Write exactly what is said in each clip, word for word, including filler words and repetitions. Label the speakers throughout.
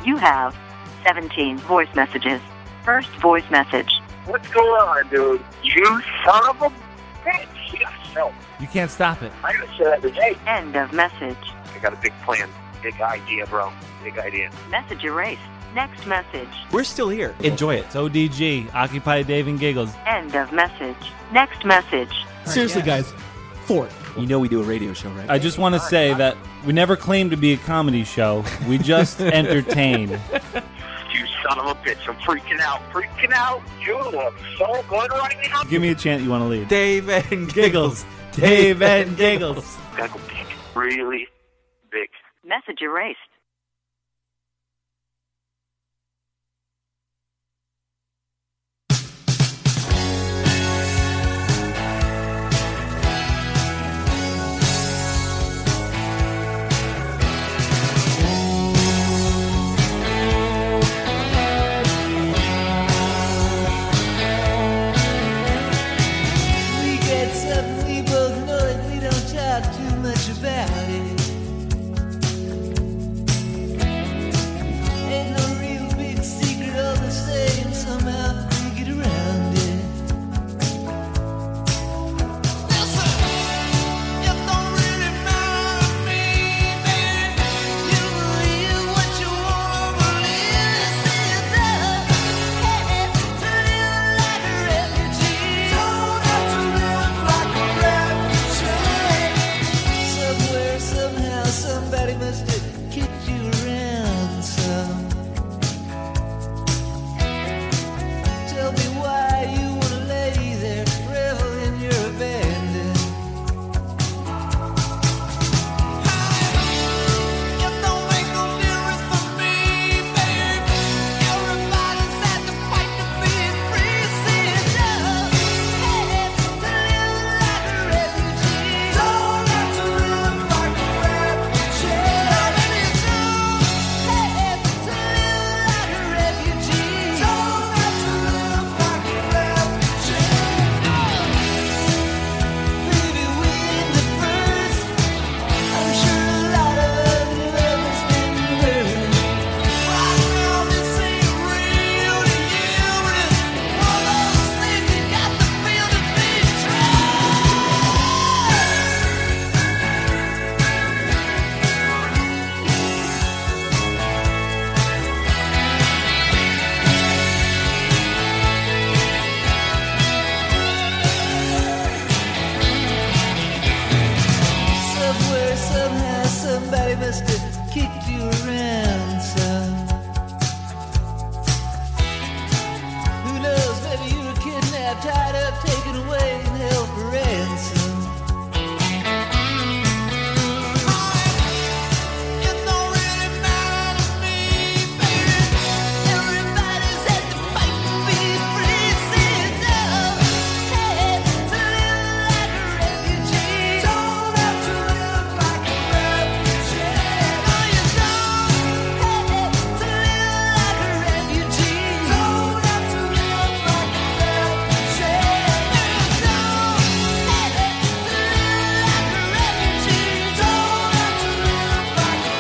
Speaker 1: You have seventeen voice messages. First voice message.
Speaker 2: What's going on, dude? You son of a bitch. Yeah, so.
Speaker 3: You can't stop it.
Speaker 2: I gotta say that today.
Speaker 1: End of message.
Speaker 2: I got a big plan. Big idea, bro. Big idea.
Speaker 1: Message erased. Next message.
Speaker 4: We're still here. Enjoy it.
Speaker 3: It's O D G, Occupy Dave and Giggles.
Speaker 1: End of message. Next message.
Speaker 5: Seriously, guys. Fort.
Speaker 4: You know we do a radio show, right?
Speaker 3: I just want to say that we never claimed to be a comedy show. We just entertain.
Speaker 2: You son of a bitch. I'm freaking out. Freaking out. You look so good right now.
Speaker 3: Give me a chant you want to lead.
Speaker 4: Dave and Giggles.
Speaker 3: Dave and Giggles.
Speaker 2: Gotta go big. Really big.
Speaker 1: Message erased.
Speaker 6: About it. Ain't no real big secret, all the same. Somehow we get around it. Listen, it don't really matter to me, baby. You believe what you want to believe. It's up, hey, to live like a refugee. Don't have to live like a refugee. Somewhere, somehow, somebody must have kicked you around some. Tell me why you want to lay there, revel in your abandon. It don't make no difference to me, baby. Everybody's had to fight to be free. See it up, hey, to live like a refugee. Don't have to live like a refugee. Now maybe you do, hey, to live like a refugee. Don't have to live like a refugee. Maybe we ain't the first. I'm sure a lot of other lovers been burned. Right now this ain't real to you, but it's one of those things you got to feel to be true. Somewhere, somehow, somebody must have kicked you around some. Who knows, maybe you were kidnapped, tied up, taken away, and held for ransom. It don't really matter to me, baby. Everybody's had to fight to be free. See it up, hey, to live like a refugee. Don't have to live like a refugee. No, you don't, hey, to live like a refugee. Don't have to live like a refugee. No, you don't, hey, to live like a refugee. Don't have to live like a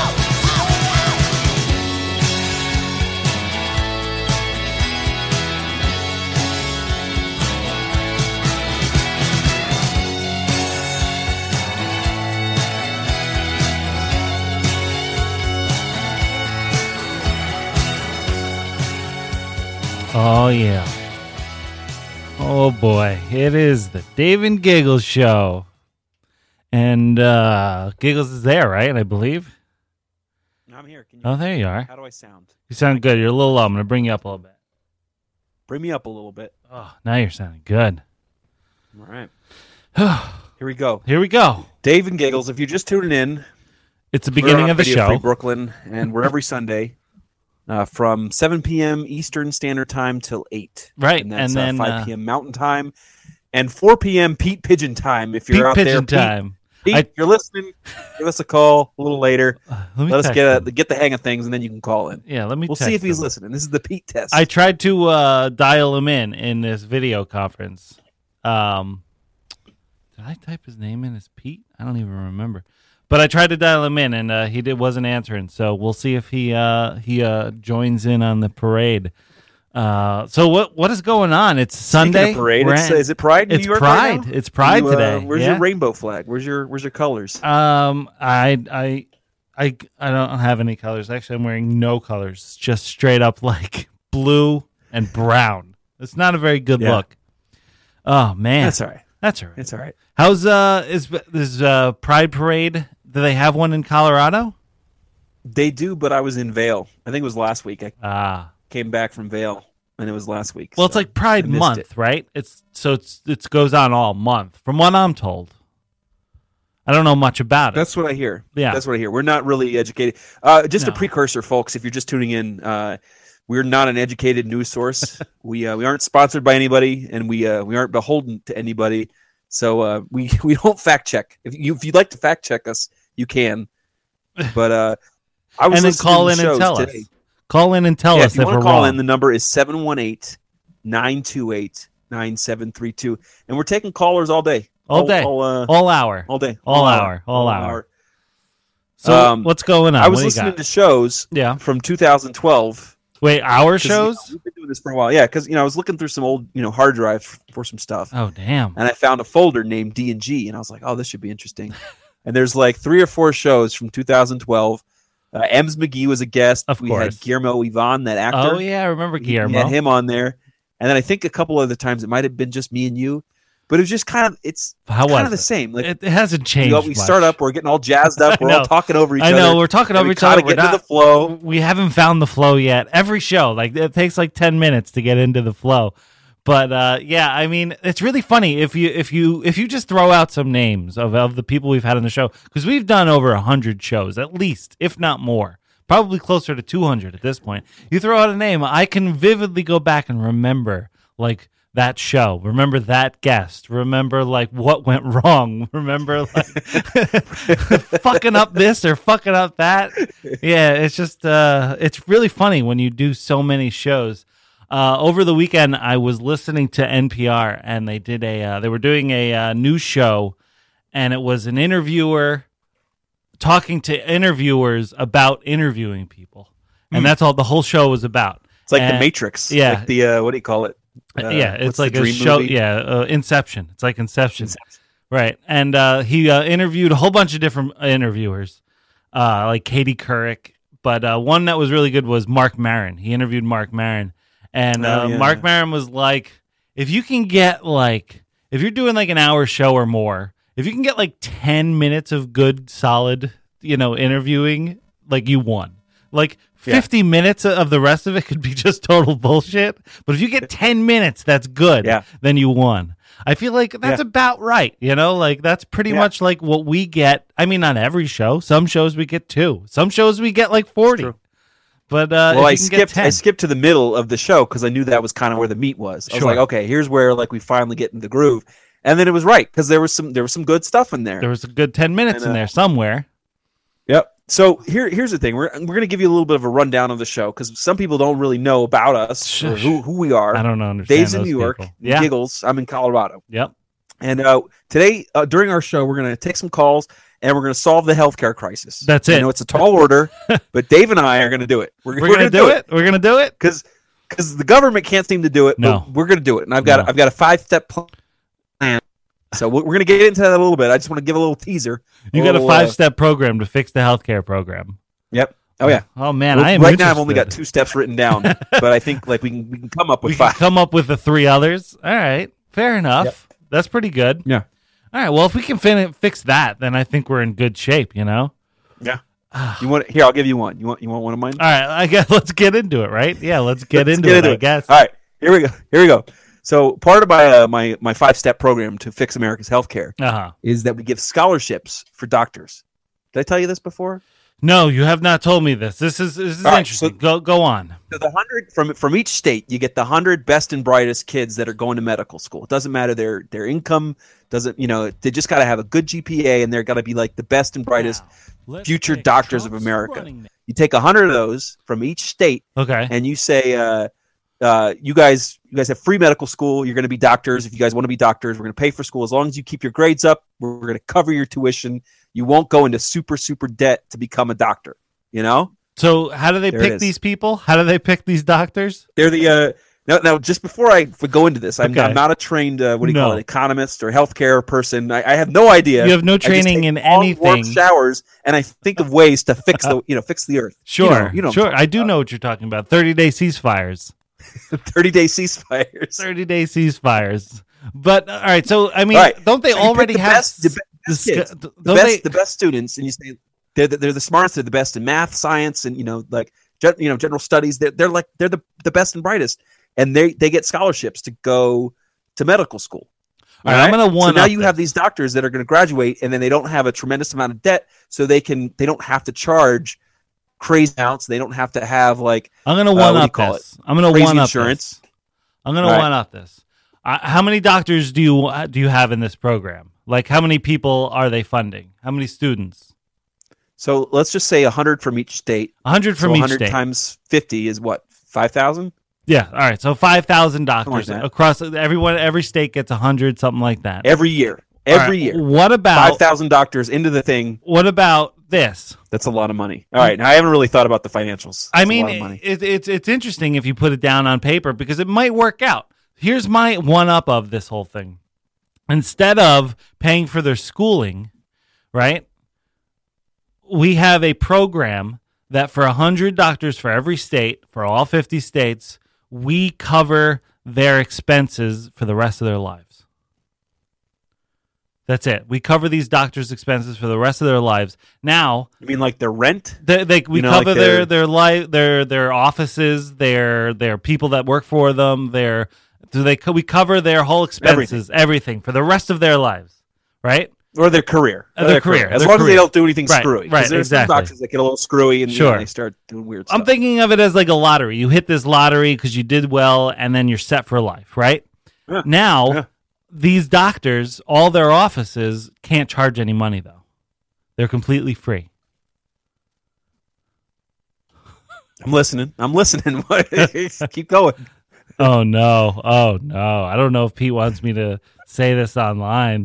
Speaker 3: Oh, yeah. Oh, boy. It is the Dave and Giggles show. And uh, Giggles is there, right? I believe.
Speaker 4: I'm here. Can you
Speaker 3: Oh, there you are.
Speaker 4: How do I sound?
Speaker 3: You sound good. You're a little low. I'm going to bring you up a little bit.
Speaker 4: Bring me up a little bit.
Speaker 3: Oh, now you're sounding good.
Speaker 4: All right. Here we go.
Speaker 3: Here we go.
Speaker 4: Dave and Giggles, if you're just tuning in,
Speaker 3: It's the beginning
Speaker 4: we're on
Speaker 3: of the
Speaker 4: Radio
Speaker 3: show.
Speaker 4: Free Brooklyn, and we're every Sunday uh, from seven p.m. Eastern Standard Time till eight.
Speaker 3: Right,
Speaker 4: And that's
Speaker 3: and then,
Speaker 4: uh,
Speaker 3: uh,
Speaker 4: five p.m. Mountain Time and four p.m. Pete Pigeon Time. If you're
Speaker 3: Pete
Speaker 4: out
Speaker 3: Pigeon
Speaker 4: there,
Speaker 3: time.
Speaker 4: Pete, Pete
Speaker 3: I-
Speaker 4: if you're listening, give us a call a little later.
Speaker 3: Let me
Speaker 4: Let us
Speaker 3: text
Speaker 4: get
Speaker 3: him.
Speaker 4: a, get the hang of things, and then you can call in.
Speaker 3: Yeah, let me
Speaker 4: We'll
Speaker 3: text
Speaker 4: see if he's
Speaker 3: him.
Speaker 4: listening. This is the Pete test.
Speaker 3: I tried to uh, dial him in in this video conference. Um, did I type his name in as Pete? I don't even remember. But I tried to dial him in, and uh, he did, wasn't answering. So we'll see if he uh, he uh, joins in on the parade. Uh, so what what is going on? It's
Speaker 4: Speaking
Speaker 3: Sunday.
Speaker 4: of parade.
Speaker 3: We're
Speaker 4: It's,
Speaker 3: at-
Speaker 4: is it Pride in
Speaker 3: It's
Speaker 4: New York
Speaker 3: Pride.
Speaker 4: right now?
Speaker 3: It's Pride
Speaker 4: You, uh,
Speaker 3: today.
Speaker 4: Where's
Speaker 3: yeah.
Speaker 4: your rainbow flag? Where's your Where's your colors?
Speaker 3: Um, I I I I don't have any colors. Actually, I'm wearing no colors. Just straight up like blue and brown. It's not a very good
Speaker 4: Yeah.
Speaker 3: look. Oh man,
Speaker 4: That's all right.
Speaker 3: That's all right.
Speaker 4: It's all right.
Speaker 3: How's uh is this uh Pride Parade? Do they have one in Colorado?
Speaker 4: They do, but I was in Vail. I think it was last week. I
Speaker 3: Ah,
Speaker 4: came back from Vail, and it was last week.
Speaker 3: well, it's
Speaker 4: so
Speaker 3: like Pride
Speaker 4: I missed
Speaker 3: Month,
Speaker 4: it.
Speaker 3: right? It's so it's it goes on all month, from what I'm told. I don't know much about it.
Speaker 4: That's what I hear.
Speaker 3: Yeah.
Speaker 4: That's what I hear. We're not really educated. Uh, just
Speaker 3: No.
Speaker 4: a precursor, folks. If you're just tuning in, uh, we're not an educated news source. we uh, we aren't sponsored by anybody, and we uh, we aren't beholden to anybody. So uh, we we don't fact check. If you if you'd like to fact check us, you can. But uh, I was
Speaker 3: and then
Speaker 4: listening
Speaker 3: call
Speaker 4: to
Speaker 3: in
Speaker 4: the
Speaker 3: and
Speaker 4: shows
Speaker 3: tell
Speaker 4: today.
Speaker 3: us. Call in and tell
Speaker 4: Yeah,
Speaker 3: us
Speaker 4: if you
Speaker 3: if
Speaker 4: want
Speaker 3: we're
Speaker 4: to call
Speaker 3: wrong.
Speaker 4: in, the number is seven one eight, nine two eight, nine seven three two. And we're taking callers all day.
Speaker 3: All day.
Speaker 4: All, uh,
Speaker 3: all hour.
Speaker 4: all day.
Speaker 3: All hour. All hour. So
Speaker 4: Um,
Speaker 3: what's going on?
Speaker 4: I was
Speaker 3: What do you
Speaker 4: listening
Speaker 3: got?
Speaker 4: to shows
Speaker 3: Yeah.
Speaker 4: from two thousand twelve.
Speaker 3: Wait, our
Speaker 4: 'cause, you know,
Speaker 3: shows?
Speaker 4: we've been doing this for a while. Yeah, because you know I was looking through some old you know hard drives for, for some stuff,
Speaker 3: Oh damn.
Speaker 4: and I found a folder named D and G, and I was like, oh, this should be interesting. And there's like three or four shows from two thousand twelve. Uh, Ems McGee was a guest.
Speaker 3: Of
Speaker 4: we
Speaker 3: course.
Speaker 4: had Guillermo Ivan, that actor.
Speaker 3: Oh yeah, I remember
Speaker 4: We
Speaker 3: Guillermo.
Speaker 4: had him on there, and then I think a couple other times it might have been just me and you, but it was just kind of it's
Speaker 3: How
Speaker 4: kind
Speaker 3: was
Speaker 4: of the
Speaker 3: it?
Speaker 4: same. Like
Speaker 3: It, it hasn't changed.
Speaker 4: we, we
Speaker 3: much.
Speaker 4: start up, we're getting all jazzed up,
Speaker 3: I
Speaker 4: we're
Speaker 3: know.
Speaker 4: all talking over each
Speaker 3: I
Speaker 4: other.
Speaker 3: know we're talking
Speaker 4: and
Speaker 3: over
Speaker 4: we
Speaker 3: each
Speaker 4: kinda
Speaker 3: other. We're
Speaker 4: get into
Speaker 3: not.
Speaker 4: the flow.
Speaker 3: We haven't found the flow yet. Every show, like it takes like ten minutes to get into the flow. But uh, yeah, I mean, it's really funny if you if you if you just throw out some names of, of the people we've had on the show, because we've done over a hundred shows at least, if not more, probably closer to two hundred at this point. You throw out a name, I can vividly go back and remember like that show, remember that guest, remember like what went wrong, remember like fucking up this or fucking up that. Yeah, it's just uh, it's really funny when you do so many shows. Uh, over the weekend, I was listening to N P R, and they did a uh, they were doing a uh, news show, and it was an interviewer talking to interviewers about interviewing people, and that's all the whole show was about.
Speaker 4: It's like
Speaker 3: And-
Speaker 4: the Matrix.
Speaker 3: yeah.
Speaker 4: Like the uh, what do you call it? Uh,
Speaker 3: yeah,
Speaker 4: what's
Speaker 3: it's
Speaker 4: the
Speaker 3: like a
Speaker 4: dream
Speaker 3: show.
Speaker 4: movie?
Speaker 3: Yeah, uh, Inception. It's like Inception.
Speaker 4: Inception.
Speaker 3: Right. And uh, he uh, interviewed a whole bunch of different interviewers, uh, like Katie Couric. But uh, one that was really good was Mark Maron. He interviewed Mark Maron. And uh,
Speaker 4: Oh, yeah.
Speaker 3: Mark Maron was like, if you can get like, if you're doing like an hour show or more, if you can get like ten minutes of good, solid, you know, interviewing, like you won. Like
Speaker 4: Yeah.
Speaker 3: fifty minutes of the rest of it could be just total bullshit. But if you get ten minutes, that's good.
Speaker 4: Yeah.
Speaker 3: Then you won. I feel like that's
Speaker 4: Yeah.
Speaker 3: about right. You know, like that's pretty
Speaker 4: Yeah.
Speaker 3: much like what we get. I mean, not every show. Some shows we get two. Some shows we get like forty.
Speaker 4: True.
Speaker 3: But uh,
Speaker 4: Well,
Speaker 3: if
Speaker 4: I
Speaker 3: you can get
Speaker 4: skipped.
Speaker 3: ten,
Speaker 4: I skipped to the middle of the show because I knew that was kind of where the meat was. I was
Speaker 3: Sure.
Speaker 4: like, okay, here's where like we finally get in the groove, and then it was right because there was some there was some good stuff in there.
Speaker 3: there was a good ten minutes
Speaker 4: And,
Speaker 3: in
Speaker 4: uh,
Speaker 3: there somewhere.
Speaker 4: Yep. So here here's the thing. We're we're gonna give you a little bit of a rundown of the show because some people don't really know about us or who who we are.
Speaker 3: I don't know. Understand
Speaker 4: Dave's in
Speaker 3: those
Speaker 4: New York.
Speaker 3: people. Yeah.
Speaker 4: Giggles. I'm in Colorado.
Speaker 3: Yep.
Speaker 4: And uh, today, uh, during our show, we're going to take some calls and we're going to solve the healthcare crisis.
Speaker 3: That's
Speaker 4: I
Speaker 3: it.
Speaker 4: know it's a tall order, but Dave and I are going to do it. We're,
Speaker 3: We're, gonna, do it. We're gonna do it.
Speaker 4: because because the government can't seem to do it.
Speaker 3: No.
Speaker 4: but we're going to do it. And I've got
Speaker 3: No.
Speaker 4: I've got a five step plan. So we're going to get into that a little bit. I just want to give a little teaser.
Speaker 3: You got a
Speaker 4: little,
Speaker 3: five
Speaker 4: uh,
Speaker 3: step program to fix the healthcare program.
Speaker 4: Yep. Oh yeah.
Speaker 3: Oh man,
Speaker 4: Well,
Speaker 3: I am
Speaker 4: right now I've only got
Speaker 3: interested.
Speaker 4: two steps written down, but I think like we can we can come up with
Speaker 3: We can
Speaker 4: five.
Speaker 3: come up with the three others. All right, fair enough.
Speaker 4: Yep.
Speaker 3: That's pretty good.
Speaker 4: Yeah.
Speaker 3: All right. Well, if we can fin- fix that, then I think we're in good shape. You know.
Speaker 4: Yeah. You want here? I'll give you one. You want you want one of mine?
Speaker 3: All right. I guess let's get into it. Right? Yeah. Let's get
Speaker 4: Let's
Speaker 3: into
Speaker 4: get
Speaker 3: it.
Speaker 4: into
Speaker 3: I
Speaker 4: it.
Speaker 3: guess.
Speaker 4: All right, here we go. Here we go. So part of my uh, my my five step program to fix America's healthcare
Speaker 3: Uh huh.
Speaker 4: is that we give scholarships for doctors. Did I tell you this before?
Speaker 3: No, you have not told me this. This is this is
Speaker 4: All right,
Speaker 3: interesting.
Speaker 4: so-
Speaker 3: go go on.
Speaker 4: So the hundred from from each state, you get the hundred best and brightest kids that are going to medical school. It doesn't matter their their income. Doesn't you know? They just got to have a good G P A, and they're got to be like the best and brightest future doctors of America. You take a hundred of those from each state,
Speaker 3: Okay.
Speaker 4: and you say, uh, uh, you guys, you guys have free medical school. You're going to be doctors. If you guys want to be doctors, we're going to pay for school as long as you keep your grades up. We're going to cover your tuition. You won't go into super super debt to become a doctor. You know.
Speaker 3: So how do they
Speaker 4: There it
Speaker 3: pick
Speaker 4: is.
Speaker 3: these people? How do they pick these doctors?
Speaker 4: They're the uh, now. Now, just before I f- go into this, I'm,
Speaker 3: Okay.
Speaker 4: I'm not a trained uh, what do you
Speaker 3: No.
Speaker 4: call it, economist or healthcare person. I, I have no idea.
Speaker 3: You have no
Speaker 4: I just
Speaker 3: training
Speaker 4: take
Speaker 3: in
Speaker 4: long, warm
Speaker 3: anything.
Speaker 4: showers, and I think of ways to fix the you know fix the earth.
Speaker 3: Sure,
Speaker 4: you know, you know what I'm
Speaker 3: sure. I do know what you're talking about. thirty day ceasefires.
Speaker 4: thirty day ceasefires.
Speaker 3: thirty day ceasefires. But all right, so I mean,
Speaker 4: All right.
Speaker 3: don't they
Speaker 4: So you pick
Speaker 3: already
Speaker 4: the
Speaker 3: have
Speaker 4: best- the
Speaker 3: s-
Speaker 4: best
Speaker 3: the
Speaker 4: kids,
Speaker 3: sc-
Speaker 4: the
Speaker 3: don't
Speaker 4: best,
Speaker 3: they-
Speaker 4: the best students, and you say they're the, they're the smartest, they're the best in math, science, and you know like gen, you know general studies. They're, they're like they're the, the best and brightest, and they they get scholarships to go to medical school.
Speaker 3: All right, I'm gonna
Speaker 4: So
Speaker 3: one
Speaker 4: now
Speaker 3: up
Speaker 4: you
Speaker 3: this.
Speaker 4: have these doctors that are going to graduate, and then they don't have a tremendous amount of debt, so they can they don't have to charge crazy amounts. They don't have to have like
Speaker 3: I'm gonna
Speaker 4: uh,
Speaker 3: one
Speaker 4: what do you
Speaker 3: up
Speaker 4: call
Speaker 3: this. I'm gonna
Speaker 4: crazy
Speaker 3: one up
Speaker 4: insurance.
Speaker 3: this. I'm gonna
Speaker 4: All right.
Speaker 3: one up this. Uh, how many doctors do you uh, do you have in this program? Like, how many people are they funding? How many students?
Speaker 4: So let's just say one hundred from each state.
Speaker 3: one hundred from
Speaker 4: so
Speaker 3: each
Speaker 4: one hundred
Speaker 3: state.
Speaker 4: times fifty is what, five thousand?
Speaker 3: Yeah. All right. So five thousand doctors
Speaker 4: like that.
Speaker 3: across everyone. Every state gets one hundred, something like that.
Speaker 4: Every year.
Speaker 3: All
Speaker 4: Every
Speaker 3: right,
Speaker 4: year.
Speaker 3: What about
Speaker 4: five thousand doctors into the thing.
Speaker 3: what about this?
Speaker 4: That's a lot of money. All right. Now, I haven't really thought about the financials.
Speaker 3: I
Speaker 4: That's a
Speaker 3: mean,
Speaker 4: lot of money.
Speaker 3: it, it's it's interesting if you put it down on paper because it might work out. Here's my one up of this whole thing. Instead of paying for their schooling, right? We have a program that for one hundred doctors for every state, for all fifty states, we cover their expenses for the rest of their lives. That's it. We cover these doctors' expenses for the rest of their lives. Now,
Speaker 4: I mean, like their rent?
Speaker 3: they, they, we
Speaker 4: You know,
Speaker 3: cover
Speaker 4: like
Speaker 3: their
Speaker 4: their-
Speaker 3: their life, their their offices, their their people that work for them. Their do they co- we cover their whole expenses, everything. for the rest of their lives, right?
Speaker 4: Or their career.
Speaker 3: Uh,
Speaker 4: Or
Speaker 3: their career,
Speaker 4: As
Speaker 3: their
Speaker 4: long as
Speaker 3: career.
Speaker 4: they don't do anything
Speaker 3: Right,
Speaker 4: screwy. 'Cause
Speaker 3: right,
Speaker 4: there's some
Speaker 3: exactly.
Speaker 4: doctors that get a little screwy and you know,
Speaker 3: Sure.
Speaker 4: they start doing weird stuff.
Speaker 3: I'm thinking of it as like a lottery. You hit this lottery because you did well, and then you're set for life, right?
Speaker 4: Yeah.
Speaker 3: Now,
Speaker 4: Yeah.
Speaker 3: these doctors, all their offices can't charge any money though; they're completely free.
Speaker 4: I'm listening. I'm listening. Keep going.
Speaker 3: Oh no! Oh no! I don't know if Pete wants me to say this online,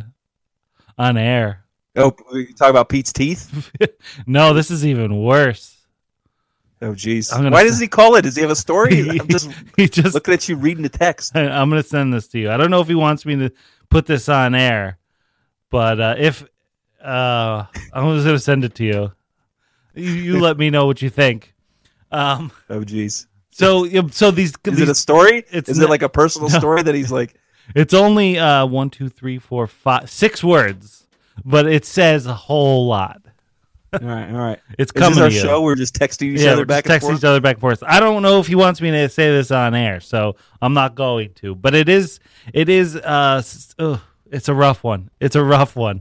Speaker 3: on air.
Speaker 4: Oh, you talk about Pete's teeth?
Speaker 3: No, this is even worse.
Speaker 4: Oh, jeez.
Speaker 3: I'm gonna
Speaker 4: Why
Speaker 3: say-
Speaker 4: does he call it? Does he have a story? I'm just
Speaker 3: He just
Speaker 4: looking at you reading the text.
Speaker 3: I'm going to send this to you. I don't know if he wants me to put this on air, but uh, if uh, I'm just going to send it to you. You, you let me know what you think. Um,
Speaker 4: Oh, jeez.
Speaker 3: so yeah, so these,
Speaker 4: Is
Speaker 3: these
Speaker 4: it a story?
Speaker 3: it's
Speaker 4: Is
Speaker 3: not-
Speaker 4: it like a personal
Speaker 3: no.
Speaker 4: story that he's like,
Speaker 3: it's only uh, one, two, three, four, five, six words, but it says a whole lot.
Speaker 4: all right, all right.
Speaker 3: It's
Speaker 4: Is
Speaker 3: coming
Speaker 4: this our
Speaker 3: to you.
Speaker 4: show? We're just texting each
Speaker 3: Yeah,
Speaker 4: other
Speaker 3: we're
Speaker 4: back
Speaker 3: just
Speaker 4: and
Speaker 3: texting
Speaker 4: forth?
Speaker 3: each other back and forth. I don't know if he wants me to say this on air, so I'm not going to. But it is, it is, uh, s- ugh, it's a rough one. It's a rough one.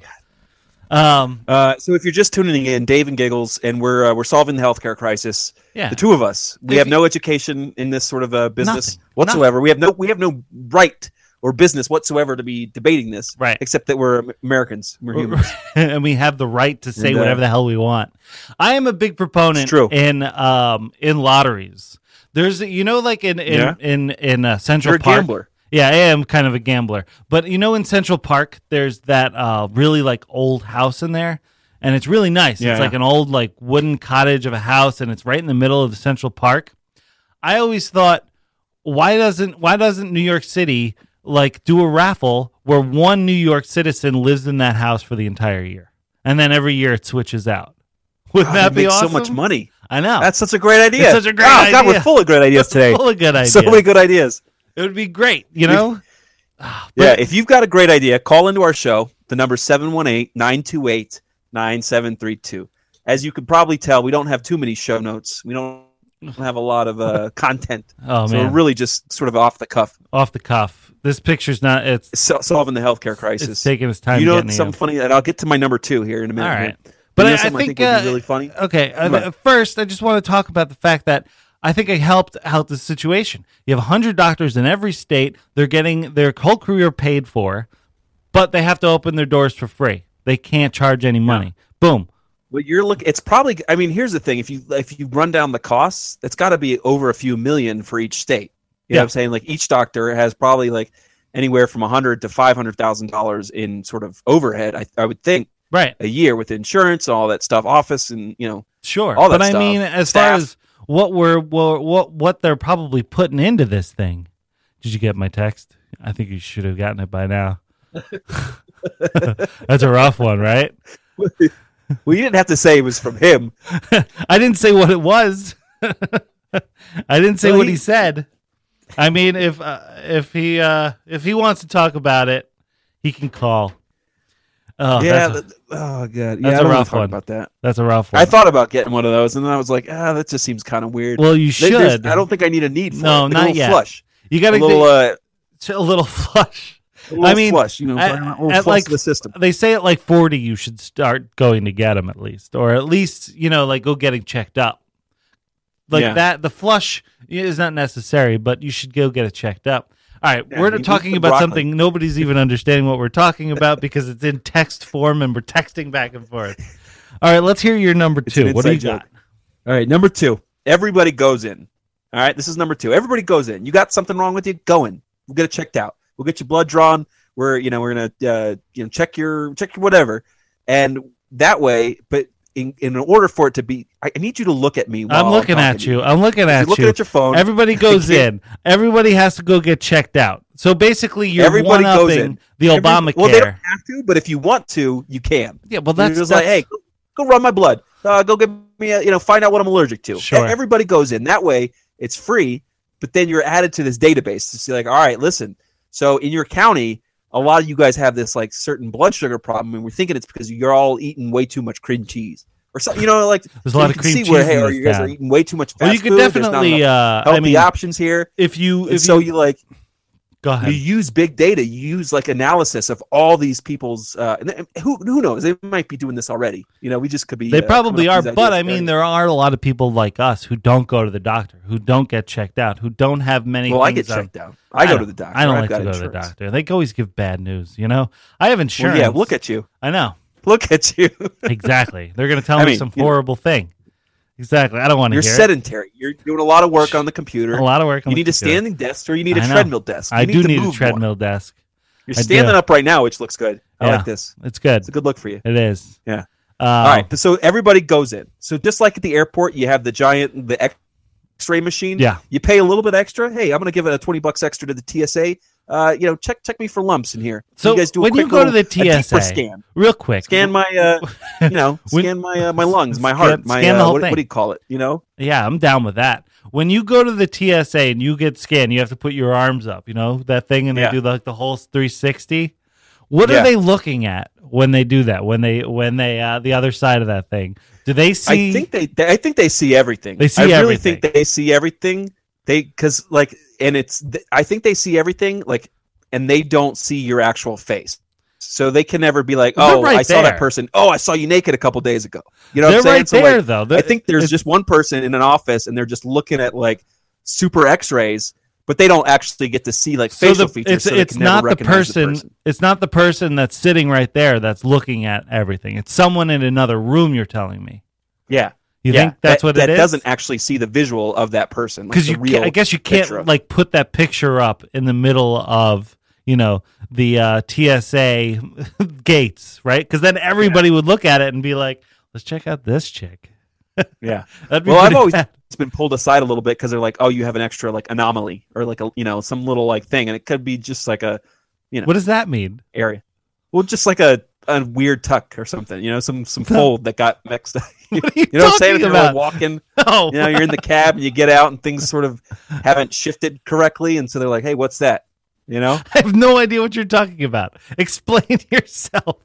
Speaker 3: Um,
Speaker 4: Uh, so if you're just tuning in, Dave and Giggles, and we're uh, we're solving the healthcare crisis.
Speaker 3: yeah.
Speaker 4: The two of us, we
Speaker 3: If
Speaker 4: have
Speaker 3: you-
Speaker 4: no education in this sort of uh, business
Speaker 3: Nothing.
Speaker 4: whatsoever. We have no we have no right or business whatsoever to be debating this,
Speaker 3: Right.
Speaker 4: Except that we're Am- Americans, we're humans.
Speaker 3: and we have the right to say
Speaker 4: And, uh,
Speaker 3: whatever the hell we want. I am a big proponent
Speaker 4: It's true.
Speaker 3: in um in lotteries. There's you know like in in
Speaker 4: Yeah.
Speaker 3: in, in uh, Central
Speaker 4: You're a
Speaker 3: Park.
Speaker 4: gambler.
Speaker 3: Yeah, I am kind of a gambler. But you know in Central Park there's that uh really like old house in there and it's really nice.
Speaker 4: Yeah,
Speaker 3: it's like
Speaker 4: yeah.
Speaker 3: an old like wooden cottage of a house and it's right in the middle of the Central Park. I always thought why doesn't why doesn't New York City like do a raffle where one New York citizen lives in that house for the entire year, and then every year it switches out? Wouldn't
Speaker 4: God,
Speaker 3: that
Speaker 4: we
Speaker 3: be
Speaker 4: make
Speaker 3: awesome?
Speaker 4: so much money.
Speaker 3: I know.
Speaker 4: That's such a great idea.
Speaker 3: It's such a great
Speaker 4: oh, God,
Speaker 3: idea.
Speaker 4: we're full of great ideas today.
Speaker 3: Full of good ideas.
Speaker 4: So many good ideas.
Speaker 3: It would be great, you know. Ah,
Speaker 4: Yeah,
Speaker 3: but-
Speaker 4: if you've got a great idea, call into our show. The number seven one eight, nine two eight, nine seven three two. As you can probably tell, we don't have too many show notes. We don't have a lot of uh, content.
Speaker 3: Oh
Speaker 4: so
Speaker 3: man,
Speaker 4: we're really just sort of off the cuff,
Speaker 3: off the cuff. This picture's not. It's
Speaker 4: so- solving the healthcare
Speaker 3: it's
Speaker 4: crisis.
Speaker 3: taking its time.
Speaker 4: you know
Speaker 3: getting
Speaker 4: something
Speaker 3: you.
Speaker 4: funny, and I'll get to my number two here in a minute.
Speaker 3: All
Speaker 4: here.
Speaker 3: right.
Speaker 4: You
Speaker 3: But
Speaker 4: know
Speaker 3: I, I
Speaker 4: something
Speaker 3: think,
Speaker 4: would
Speaker 3: uh,
Speaker 4: be really funny.
Speaker 3: Okay, uh,
Speaker 4: Come on.
Speaker 3: first I just want to talk about the fact that I think I helped out the situation. You have one hundred doctors in every state. They're getting their whole career paid for, but they have to open their doors for free. They can't charge any money. Boom.
Speaker 4: Well, you're looking. It's probably. I mean, here's the thing: if you if you run down the costs, it's got to be over a few million for each state. You
Speaker 3: Yeah.
Speaker 4: know what I'm saying? Like each doctor has probably like anywhere from a hundred to five hundred thousand dollars in sort of overhead. I, I would think
Speaker 3: Right.
Speaker 4: a year with insurance and all that stuff, office and you know.
Speaker 3: Sure.
Speaker 4: all that
Speaker 3: but I
Speaker 4: stuff,
Speaker 3: mean, as
Speaker 4: staff.
Speaker 3: far as what we're what, what what they're probably putting into this thing. Did you get my text? I think you should have gotten it by now. That's a rough one, right?
Speaker 4: Well, you didn't have to say it was from him.
Speaker 3: I didn't say what it was. I didn't say
Speaker 4: Well,
Speaker 3: what
Speaker 4: he-
Speaker 3: he said. I mean, if uh, if he uh, if he wants to talk about it, he can call. Oh,
Speaker 4: yeah.
Speaker 3: that's, a,
Speaker 4: that- oh god. Yeah.
Speaker 3: that's
Speaker 4: I
Speaker 3: a
Speaker 4: don't want
Speaker 3: rough
Speaker 4: to talk
Speaker 3: one.
Speaker 4: about that.
Speaker 3: that's a rough one.
Speaker 4: I thought about getting one of those, and then I was like, ah, that just seems kind of weird.
Speaker 3: well, you
Speaker 4: There- there's-
Speaker 3: should.
Speaker 4: I don't think I need a need for
Speaker 3: No,
Speaker 4: it. Like
Speaker 3: not
Speaker 4: a little
Speaker 3: yet.
Speaker 4: Flush.
Speaker 3: You got
Speaker 4: A
Speaker 3: to
Speaker 4: little, uh,
Speaker 3: a little flush.
Speaker 4: a little
Speaker 3: I mean,
Speaker 4: flush. You know,
Speaker 3: at-
Speaker 4: a little
Speaker 3: at
Speaker 4: flush
Speaker 3: like
Speaker 4: to the system.
Speaker 3: they say at like forty, you should start going to get them at least, or at least you know, like go getting checked up. Like
Speaker 4: Yeah.
Speaker 3: that, the flush is not necessary, but you should go get it checked up. All right,
Speaker 4: Yeah,
Speaker 3: we're
Speaker 4: you eat
Speaker 3: talking
Speaker 4: the
Speaker 3: about
Speaker 4: broccoli.
Speaker 3: something nobody's even understanding what we're talking about because it's in text form and we're texting back and forth. All right, let's hear your number
Speaker 4: It's an
Speaker 3: two. What do you
Speaker 4: inside
Speaker 3: got?
Speaker 4: joke. All right, number two. Everybody goes in. All right, this is number two. Everybody goes in. You got something wrong with you? Go in. We'll get it checked out. We'll get your blood drawn. We're you know we're gonna uh, you know check your check your whatever, and that way. But in in order for it to be, I I need you to look at me. While
Speaker 3: I'm looking
Speaker 4: talking
Speaker 3: at
Speaker 4: to
Speaker 3: you. I'm looking
Speaker 4: You're
Speaker 3: at
Speaker 4: looking
Speaker 3: you.
Speaker 4: at your phone.
Speaker 3: Everybody goes
Speaker 4: can't-
Speaker 3: in. Everybody has to go get checked out. So basically, you're
Speaker 4: Everybody goes
Speaker 3: one-upping
Speaker 4: in.
Speaker 3: the
Speaker 4: Every-
Speaker 3: Obamacare.
Speaker 4: Well, they don't have to, but if you want to, you can.
Speaker 3: yeah, well,
Speaker 4: You're
Speaker 3: that's
Speaker 4: just
Speaker 3: that's,
Speaker 4: like, hey, go, go run my blood. Uh, go get me, a, you know, find out what I'm allergic to.
Speaker 3: Sure.
Speaker 4: Everybody goes in that way. It's free, but then you're added to this database to see, like, all right, listen. So in your county, a lot of you guys have this like certain blood sugar problem, and we're thinking it's because you're all eating way too much cream cheese or something. You know, like
Speaker 3: There's a lot
Speaker 4: you
Speaker 3: of
Speaker 4: can
Speaker 3: cream
Speaker 4: see
Speaker 3: cheese
Speaker 4: where
Speaker 3: in
Speaker 4: hey, or
Speaker 3: this
Speaker 4: you guys
Speaker 3: town.
Speaker 4: are eating way too much fast
Speaker 3: well, you could
Speaker 4: food. There's not
Speaker 3: definitely.
Speaker 4: enough
Speaker 3: Uh, I
Speaker 4: healthy
Speaker 3: mean,
Speaker 4: options here.
Speaker 3: if you
Speaker 4: And
Speaker 3: if
Speaker 4: so
Speaker 3: you,
Speaker 4: you like
Speaker 3: go ahead.
Speaker 4: you use big data. You use like analysis of all these people's. Uh, and and who who knows? They might be doing this already. You know, we just could be.
Speaker 3: They
Speaker 4: uh,
Speaker 3: probably
Speaker 4: coming
Speaker 3: are,
Speaker 4: up with these
Speaker 3: but I
Speaker 4: ideas
Speaker 3: mean,
Speaker 4: early.
Speaker 3: there are a lot of people like us who don't go to the doctor, who don't get checked out, who don't have many.
Speaker 4: Well, I get
Speaker 3: things on-
Speaker 4: checked out. I, go
Speaker 3: don't-
Speaker 4: to the doctor.
Speaker 3: I don't
Speaker 4: I've
Speaker 3: like
Speaker 4: got
Speaker 3: to go to the
Speaker 4: insurance.
Speaker 3: doctor. They always give bad news. You know, I have
Speaker 4: Well,
Speaker 3: insurance.
Speaker 4: yeah, look at you.
Speaker 3: I know
Speaker 4: Look at you.
Speaker 3: exactly. They're going to tell
Speaker 4: I
Speaker 3: me
Speaker 4: mean,
Speaker 3: some
Speaker 4: you know-
Speaker 3: horrible thing. Exactly. I don't want to
Speaker 4: You're
Speaker 3: hear
Speaker 4: sedentary. You're doing a lot of work on the computer.
Speaker 3: it. A lot of work. On
Speaker 4: You
Speaker 3: the
Speaker 4: need a
Speaker 3: computer.
Speaker 4: standing desk, or you need a
Speaker 3: I know.
Speaker 4: treadmill desk. You
Speaker 3: I do
Speaker 4: to
Speaker 3: need a
Speaker 4: move more.
Speaker 3: treadmill desk.
Speaker 4: You're
Speaker 3: I do.
Speaker 4: standing up right now, which looks good. I
Speaker 3: Yeah.
Speaker 4: like this.
Speaker 3: It's good.
Speaker 4: It's a good look for you.
Speaker 3: It is.
Speaker 4: Yeah.
Speaker 3: Uh,
Speaker 4: All right. So everybody goes in. So just like at the airport, you have the giant the X-ray machine.
Speaker 3: Yeah.
Speaker 4: You pay a little bit extra. Hey, I'm going to give it a twenty bucks extra to the T S A. Uh, you know, check check me for lumps in here.
Speaker 3: So
Speaker 4: you guys do a
Speaker 3: when you
Speaker 4: quick
Speaker 3: go to
Speaker 4: little-
Speaker 3: the T S A,
Speaker 4: a deeper scan,
Speaker 3: real quick,
Speaker 4: scan my uh, you know,
Speaker 3: When-
Speaker 4: scan my uh, my lungs, my
Speaker 3: Scan-
Speaker 4: heart, my
Speaker 3: scan the
Speaker 4: uh,
Speaker 3: whole
Speaker 4: what,
Speaker 3: thing.
Speaker 4: what do you call it? You know.
Speaker 3: Yeah, I'm down with that. When you go to the T S A and you get scanned, you have to put your arms up, you know, that thing, and they
Speaker 4: Yeah.
Speaker 3: do like the whole three sixty. What
Speaker 4: Yeah.
Speaker 3: are they looking at when they do that? When they when they uh, the other side of that thing? Do they see?
Speaker 4: I think they, they I think they see everything.
Speaker 3: They see
Speaker 4: I really
Speaker 3: everything.
Speaker 4: think they see everything. They because like and it's I think they see everything like and they don't see your actual face. So they can never be like,
Speaker 3: Well, they're
Speaker 4: oh,
Speaker 3: right
Speaker 4: I saw
Speaker 3: there.
Speaker 4: that person. Oh, I saw you naked a couple days ago. You know
Speaker 3: they're
Speaker 4: what I'm saying?
Speaker 3: right
Speaker 4: So,
Speaker 3: there
Speaker 4: like,
Speaker 3: though.
Speaker 4: I
Speaker 3: They're-
Speaker 4: think there's
Speaker 3: it's-
Speaker 4: just one person in an office and they're just looking at like super X-rays, but they don't actually get to see like
Speaker 3: so
Speaker 4: facial
Speaker 3: the,
Speaker 4: features.
Speaker 3: it's
Speaker 4: so they
Speaker 3: it's
Speaker 4: can never
Speaker 3: not the
Speaker 4: recognize
Speaker 3: person,
Speaker 4: person.
Speaker 3: It's not the person that's sitting right there that's looking at everything. It's someone in another room. You're telling me.
Speaker 4: Yeah.
Speaker 3: You
Speaker 4: yeah.
Speaker 3: think that's
Speaker 4: that,
Speaker 3: what
Speaker 4: that
Speaker 3: it is?
Speaker 4: doesn't actually see the visual of that person. Like
Speaker 3: Because
Speaker 4: the
Speaker 3: you,
Speaker 4: real
Speaker 3: ca- I guess you
Speaker 4: picture
Speaker 3: can't
Speaker 4: of-
Speaker 3: like put that picture up in the middle of you know the uh, T S A gates, right? Because then everybody would look at it and be like, "Let's check out this chick."
Speaker 4: Yeah.
Speaker 3: That'd be
Speaker 4: Well, I've
Speaker 3: pretty
Speaker 4: always
Speaker 3: bad.
Speaker 4: it's been pulled aside a little bit because they're like, oh, you have an extra like anomaly or like a you know some little like thing, and it could be just like a
Speaker 3: What does that mean?
Speaker 4: area. Well, just like a, a weird tuck or something, you know, some some fold that got mixed up. you
Speaker 3: What are you,
Speaker 4: know what I'm saying?
Speaker 3: talking
Speaker 4: You're like
Speaker 3: about?
Speaker 4: walking,
Speaker 3: Oh,
Speaker 4: you know, you're in the cab and you get out and things sort of haven't shifted correctly, and so they're like, hey, what's that? You know,
Speaker 3: I have no idea what you're talking about. Explain yourself.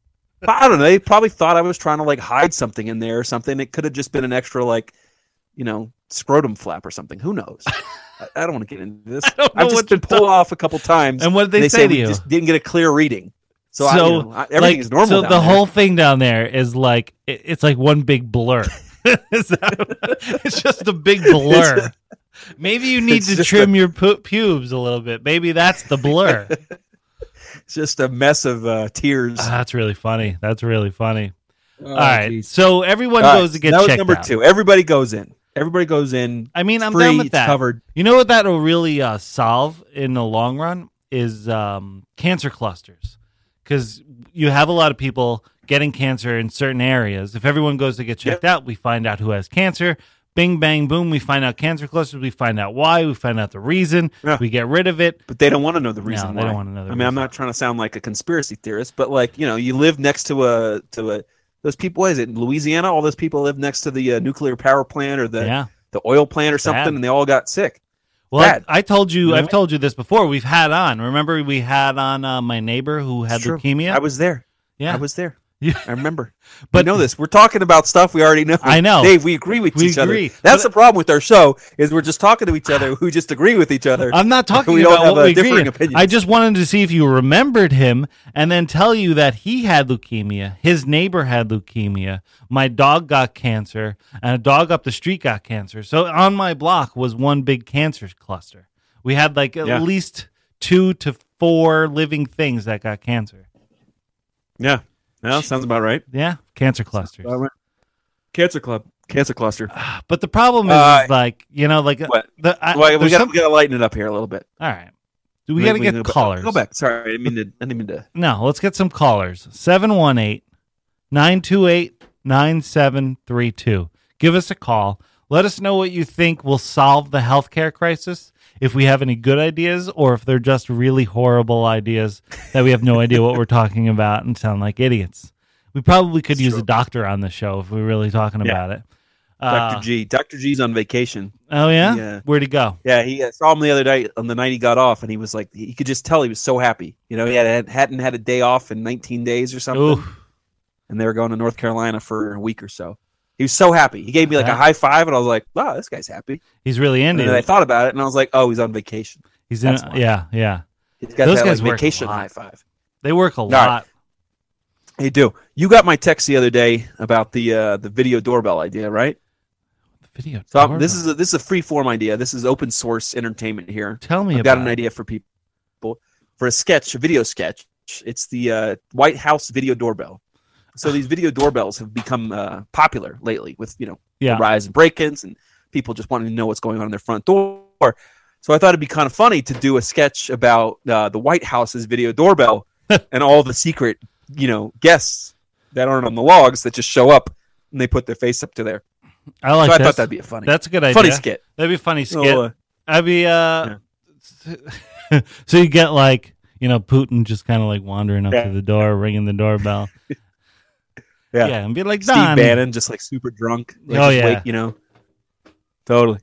Speaker 4: I don't know. They probably thought I was trying to like hide something in there or something. It could have just been an extra like, you know, scrotum flap or something. Who knows? I, I don't want to get into this.
Speaker 3: don't know
Speaker 4: I've just
Speaker 3: what
Speaker 4: been
Speaker 3: you're
Speaker 4: pulled off a couple times.
Speaker 3: And what did they,
Speaker 4: they
Speaker 3: say to
Speaker 4: we
Speaker 3: you?
Speaker 4: just didn't get a clear reading. So, I,
Speaker 3: So,
Speaker 4: you know, I, everything
Speaker 3: like,
Speaker 4: is normal.
Speaker 3: So
Speaker 4: down
Speaker 3: the
Speaker 4: there.
Speaker 3: whole thing down there is like it- it's like one big blur. Is that- it's just a big blur. Maybe you need
Speaker 4: It's
Speaker 3: to
Speaker 4: just
Speaker 3: trim your pu- pubes a little bit. Maybe that's the blur.
Speaker 4: It's just a mess of uh, tears.
Speaker 3: Ah, that's really funny. That's really funny.
Speaker 4: Oh,
Speaker 3: All right,
Speaker 4: geez.
Speaker 3: so everyone
Speaker 4: All right,
Speaker 3: goes to get
Speaker 4: that was
Speaker 3: checked
Speaker 4: number
Speaker 3: out.
Speaker 4: two. Everybody goes in. Everybody goes in.
Speaker 3: I mean,
Speaker 4: it's
Speaker 3: I'm
Speaker 4: free,
Speaker 3: done with
Speaker 4: it's
Speaker 3: that.
Speaker 4: covered.
Speaker 3: You know what that will really uh, solve in the long run is um, cancer clusters, because you have a lot of people getting cancer in certain areas. If everyone goes to get checked out, we find out who has cancer. Bing, bang, boom. We find out cancer clusters. We find out why. We find out the reason.
Speaker 4: Yeah.
Speaker 3: We get rid of it.
Speaker 4: But they don't want to know the reason.
Speaker 3: No, they
Speaker 4: why.
Speaker 3: don't wanna know the
Speaker 4: I mean, I'm
Speaker 3: reason.
Speaker 4: not trying to sound like a conspiracy theorist, but like you know, you live next to a to a those people. What is it in Louisiana? All those people live next to the uh, nuclear power plant or the
Speaker 3: Yeah.
Speaker 4: the oil plant or something,
Speaker 3: Bad.
Speaker 4: and they all got sick.
Speaker 3: Well, I,
Speaker 4: Bad.
Speaker 3: I told you,
Speaker 4: You know?
Speaker 3: I've told you this before. We've had on. Remember, we had on uh, my neighbor who had
Speaker 4: It's true.
Speaker 3: leukemia.
Speaker 4: I was there.
Speaker 3: yeah,
Speaker 4: I was there.
Speaker 3: Yeah.
Speaker 4: I remember.
Speaker 3: But-
Speaker 4: But know this. We're talking about stuff we already know.
Speaker 3: I know.
Speaker 4: Dave, we agree with
Speaker 3: We
Speaker 4: each
Speaker 3: agree.
Speaker 4: other. That's
Speaker 3: But-
Speaker 4: the problem with our show is we're just talking to each other who just agree with each other.
Speaker 3: I'm not talking
Speaker 4: We don't
Speaker 3: about
Speaker 4: have,
Speaker 3: what
Speaker 4: uh,
Speaker 3: we agree
Speaker 4: differing
Speaker 3: on.
Speaker 4: opinions.
Speaker 3: I just wanted to see if you remembered him and then tell you that he had leukemia. His neighbor had leukemia. My dog got cancer, and a dog up the street got cancer. So on my block was one big cancer cluster. We had like at
Speaker 4: Yeah.
Speaker 3: least two to four living things that got cancer.
Speaker 4: Yeah. No, sounds about right.
Speaker 3: Yeah, cancer clusters.
Speaker 4: About right. Cancer Club. Cancer Cluster.
Speaker 3: But the problem is,
Speaker 4: Uh,
Speaker 3: is like, you know, like
Speaker 4: What?
Speaker 3: the I,
Speaker 4: Well, we
Speaker 3: there's
Speaker 4: got
Speaker 3: some-
Speaker 4: we got to lighten it up here a little bit.
Speaker 3: all right. Do we got to get
Speaker 4: go back-
Speaker 3: callers?
Speaker 4: Go back. Sorry, I didn't mean to. I didn't mean to.
Speaker 3: No, let's get some callers. seven one eight, nine two eight, nine seven three two. Give us a call. Let us know what you think will solve the healthcare crisis, if we have any good ideas or if they're just really horrible ideas that we have no idea what we're talking about and sound like idiots. We probably could
Speaker 4: It's
Speaker 3: use
Speaker 4: true.
Speaker 3: a doctor on the show if we're really talking
Speaker 4: Yeah.
Speaker 3: about it.
Speaker 4: Doctor
Speaker 3: Uh,
Speaker 4: G. Doctor G's on vacation.
Speaker 3: Oh, yeah?
Speaker 4: Yeah.
Speaker 3: Where'd he go?
Speaker 4: Yeah, he I saw him the other night on the night he got off, and he was like, you could just tell he was so happy. You know, he had hadn't had a day off in nineteen days or something,
Speaker 3: Ooh,
Speaker 4: and they were going to North Carolina for a week or so. He was so happy. He gave me like
Speaker 3: Yeah.
Speaker 4: a high five, and I was like, wow, this guy's happy.
Speaker 3: he's really
Speaker 4: And
Speaker 3: into
Speaker 4: then I
Speaker 3: it.
Speaker 4: thought about it, and I was like, oh, he's on vacation.
Speaker 3: He's in,
Speaker 4: that's why.
Speaker 3: yeah, yeah.
Speaker 4: He's got
Speaker 3: Those
Speaker 4: that
Speaker 3: guys
Speaker 4: like,
Speaker 3: work a
Speaker 4: vacation
Speaker 3: lot.
Speaker 4: high five.
Speaker 3: They work a
Speaker 4: right.
Speaker 3: lot.
Speaker 4: They do. You got my text the other day about the uh, the video doorbell idea, right?
Speaker 3: Video.
Speaker 4: So um,
Speaker 3: doorbell.
Speaker 4: this is a, this is a free form idea. This is open source entertainment here.
Speaker 3: Tell me
Speaker 4: I've
Speaker 3: about
Speaker 4: got an
Speaker 3: it.
Speaker 4: idea for people for a sketch, a video sketch. It's the uh, White House video doorbell. So these video doorbells have become uh, popular lately with you know
Speaker 3: Yeah.
Speaker 4: the rise of break-ins and people just wanting to know what's going on in their front door. So I thought it'd be kind of funny to do a sketch about uh, the White House's video doorbell and all the secret you know guests that aren't on the logs that just show up and they put their face up to there.
Speaker 3: I like
Speaker 4: so I
Speaker 3: this.
Speaker 4: thought that'd be a funny,
Speaker 3: That's a good idea.
Speaker 4: funny skit.
Speaker 3: That'd be a funny skit.
Speaker 4: Oh, uh,
Speaker 3: I'd be uh so you get like, you know, Putin just kind of like wandering up
Speaker 4: Yeah.
Speaker 3: to the door, ringing the doorbell.
Speaker 4: yeah.
Speaker 3: Yeah, and be like,
Speaker 4: Steve
Speaker 3: Don.
Speaker 4: Bannon just like super drunk. Like,
Speaker 3: Oh,
Speaker 4: just
Speaker 3: yeah.
Speaker 4: wait, you know, totally.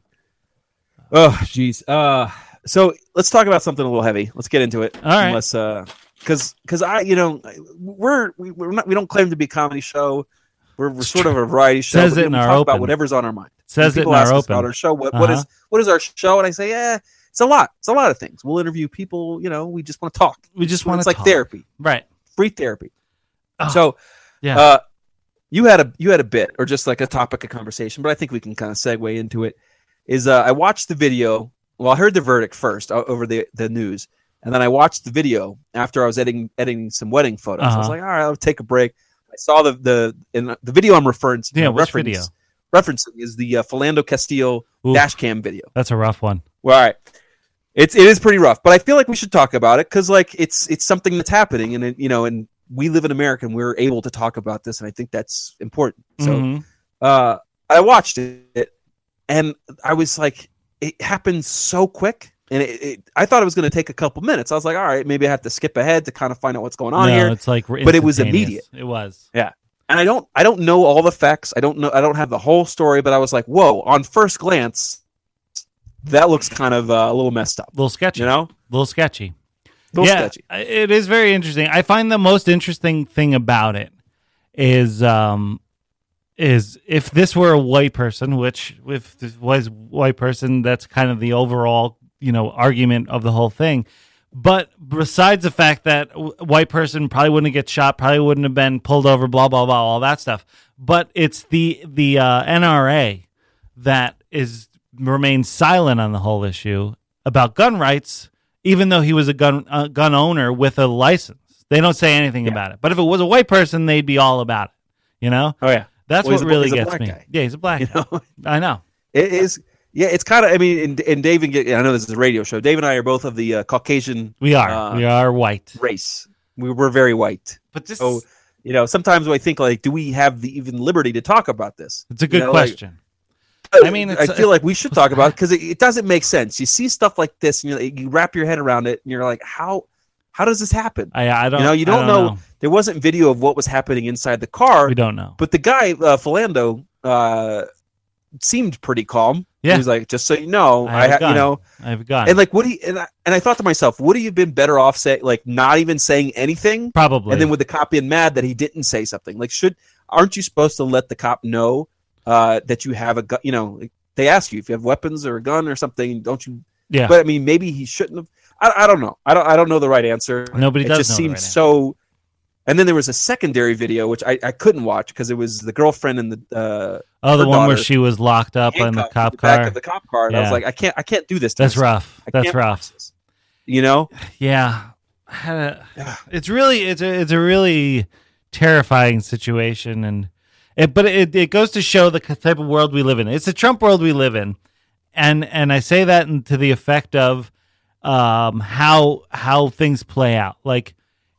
Speaker 4: Oh, jeez. Uh, so let's talk about something a little heavy. Let's get into it.
Speaker 3: All right.
Speaker 4: Unless, uh, because because I, you know, we're we, we're not we don't claim to be a comedy show. We're, we're sort of a variety show.
Speaker 3: Says
Speaker 4: but
Speaker 3: it
Speaker 4: we
Speaker 3: in
Speaker 4: talk
Speaker 3: our
Speaker 4: about
Speaker 3: open.
Speaker 4: whatever's on our mind.
Speaker 3: Says
Speaker 4: When
Speaker 3: it
Speaker 4: people
Speaker 3: in our
Speaker 4: ask us
Speaker 3: open.
Speaker 4: about our show. What, what
Speaker 3: Uh-huh.
Speaker 4: is what is our show? And I say, yeah, it's a lot. It's a lot of things. We'll interview people. You know, we just want to talk.
Speaker 3: We just want
Speaker 4: It's
Speaker 3: to
Speaker 4: like
Speaker 3: talk.
Speaker 4: therapy,
Speaker 3: Right.
Speaker 4: free therapy.
Speaker 3: Oh,
Speaker 4: So.
Speaker 3: yeah.
Speaker 4: Uh, you had a you had a bit or just like a topic of conversation, but I think we can kind of segue into it. Is uh, I watched the video. Well, I heard the verdict first o- over the the news, and then I watched the video after I was editing editing some wedding photos. I was
Speaker 3: Uh-huh.
Speaker 4: like, all right, I'll take a break. I saw the the in the video I'm referring to.
Speaker 3: Yeah, which
Speaker 4: reference,
Speaker 3: video?
Speaker 4: Referencing is the uh, Philando Castillo
Speaker 3: Oof.
Speaker 4: dash cam video.
Speaker 3: That's a rough one.
Speaker 4: Well, all right. It's it is pretty rough, but I feel like we should talk about it because like it's it's something that's happening, and it, you know, and we live in America, and we're able to talk about this, and I think that's important. So,
Speaker 3: Mhm.
Speaker 4: uh, I watched it, and I was like, it happened so quick, and it, it I thought it was going to take a couple minutes. I was like, all right, maybe I have to skip ahead to kind of find out what's going on
Speaker 3: no,
Speaker 4: here.
Speaker 3: it's like
Speaker 4: but it was
Speaker 3: instantaneous.
Speaker 4: immediate.
Speaker 3: It was.
Speaker 4: And I don't I don't know all the facts. I don't know I don't have the whole story, but I was like, whoa! On first glance, that looks kind of uh, a little messed up.
Speaker 3: A little sketchy.
Speaker 4: You know,
Speaker 3: A little sketchy.
Speaker 4: a little
Speaker 3: yeah,
Speaker 4: sketchy.
Speaker 3: it is very interesting. I find the most interesting thing about it is um is if this were a white person, which if this was a white person, that's kind of the overall, you know, argument of the whole thing. But besides the fact that a white person probably wouldn't get shot, probably wouldn't have been pulled over, blah blah blah, all that stuff. But it's the the uh, N R A that is remains silent on the whole issue about gun rights, even though he was a gun uh, gun owner with a license. They don't say anything
Speaker 4: Yeah.
Speaker 3: about it. But if it was a white person, they'd be all about it. You know,
Speaker 4: Oh yeah,
Speaker 3: that's
Speaker 4: Well, he's
Speaker 3: what
Speaker 4: a-
Speaker 3: really
Speaker 4: he's a
Speaker 3: gets
Speaker 4: black
Speaker 3: me.
Speaker 4: guy.
Speaker 3: Yeah, he's a black
Speaker 4: you
Speaker 3: guy.
Speaker 4: know.
Speaker 3: I know.
Speaker 4: It is. Yeah, it's kind of. I mean, and, and Dave and I know this is a radio show. Dave and I are both of the uh, Caucasian.
Speaker 3: We are.
Speaker 4: Uh,
Speaker 3: we are white.
Speaker 4: race. We we're very white.
Speaker 3: But this
Speaker 4: So you know, sometimes I think like, do we have the even liberty to talk about this?
Speaker 3: it's a good
Speaker 4: you know, like-
Speaker 3: question. I
Speaker 4: I
Speaker 3: mean,
Speaker 4: mean,
Speaker 3: it's-
Speaker 4: I feel like we should talk about it because it, it doesn't make sense. You see stuff like this, and you you wrap your head around it, and you're like, how how does this happen?
Speaker 3: I, I don't.
Speaker 4: You know, you
Speaker 3: I
Speaker 4: don't know. There wasn't video of what was happening inside the car,
Speaker 3: We don't know.
Speaker 4: but the guy uh, Philando uh, seemed pretty calm.
Speaker 3: Yeah.
Speaker 4: He was like, just so you know,
Speaker 3: I
Speaker 4: I,
Speaker 3: have a
Speaker 4: ha-
Speaker 3: gun.
Speaker 4: you know,
Speaker 3: I've got
Speaker 4: and like, would he? And I, and I thought to myself, would he have been better off say like not even saying anything?
Speaker 3: probably.
Speaker 4: And then with the cop being mad that he didn't say something, like, should aren't you supposed to let the cop know uh, that you have a gun? You know, like, they ask you if you have weapons or a gun or something, don't you?
Speaker 3: yeah.
Speaker 4: But I mean, maybe he shouldn't have. I, I don't know. I don't. I don't know the right answer.
Speaker 3: Nobody
Speaker 4: it
Speaker 3: does
Speaker 4: just
Speaker 3: know the
Speaker 4: seemed
Speaker 3: right answer.
Speaker 4: so. And then there was a secondary video which I, I couldn't watch because it was the girlfriend and the uh,
Speaker 3: oh, the
Speaker 4: her
Speaker 3: one where
Speaker 4: daughter
Speaker 3: she was locked up in the
Speaker 4: handcuffed
Speaker 3: cop
Speaker 4: in the back
Speaker 3: car.
Speaker 4: of the cop car. And I was
Speaker 3: Yeah.
Speaker 4: like, I can't. I can't do this. To
Speaker 3: That's
Speaker 4: myself.
Speaker 3: rough.
Speaker 4: I
Speaker 3: That's
Speaker 4: can't
Speaker 3: rough.
Speaker 4: watch this. You know.
Speaker 3: Yeah. I had a- it's really it's a it's a really terrifying situation, and it but it it goes to show the type of world we live in. It's the Trump world we live in, and and I say that in, to the effect of um how how things play out. Like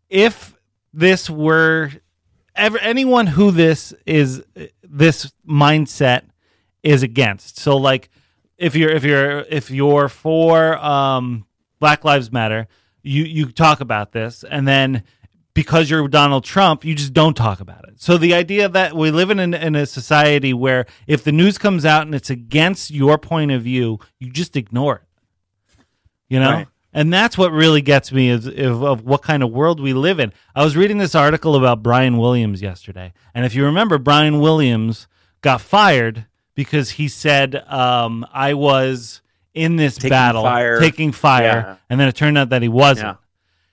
Speaker 3: if this were ever anyone who this is this mindset is against. So like if you're if you're if you're for um Black Lives Matter, you you talk about this, and then because you're Donald Trump, you just don't talk about it. So the idea that we live in an, in a society where if the news comes out and it's against your point of view, you just ignore it. You know?
Speaker 4: Right.
Speaker 3: And that's what really gets me is of, of what kind of world we live in. I was reading this article about Brian Williams yesterday. And if you remember, Brian Williams got fired because he said, um, I was in this
Speaker 4: Taking
Speaker 3: battle
Speaker 4: fire.
Speaker 3: taking fire.
Speaker 4: Yeah.
Speaker 3: And then it turned out that he wasn't.
Speaker 4: Yeah.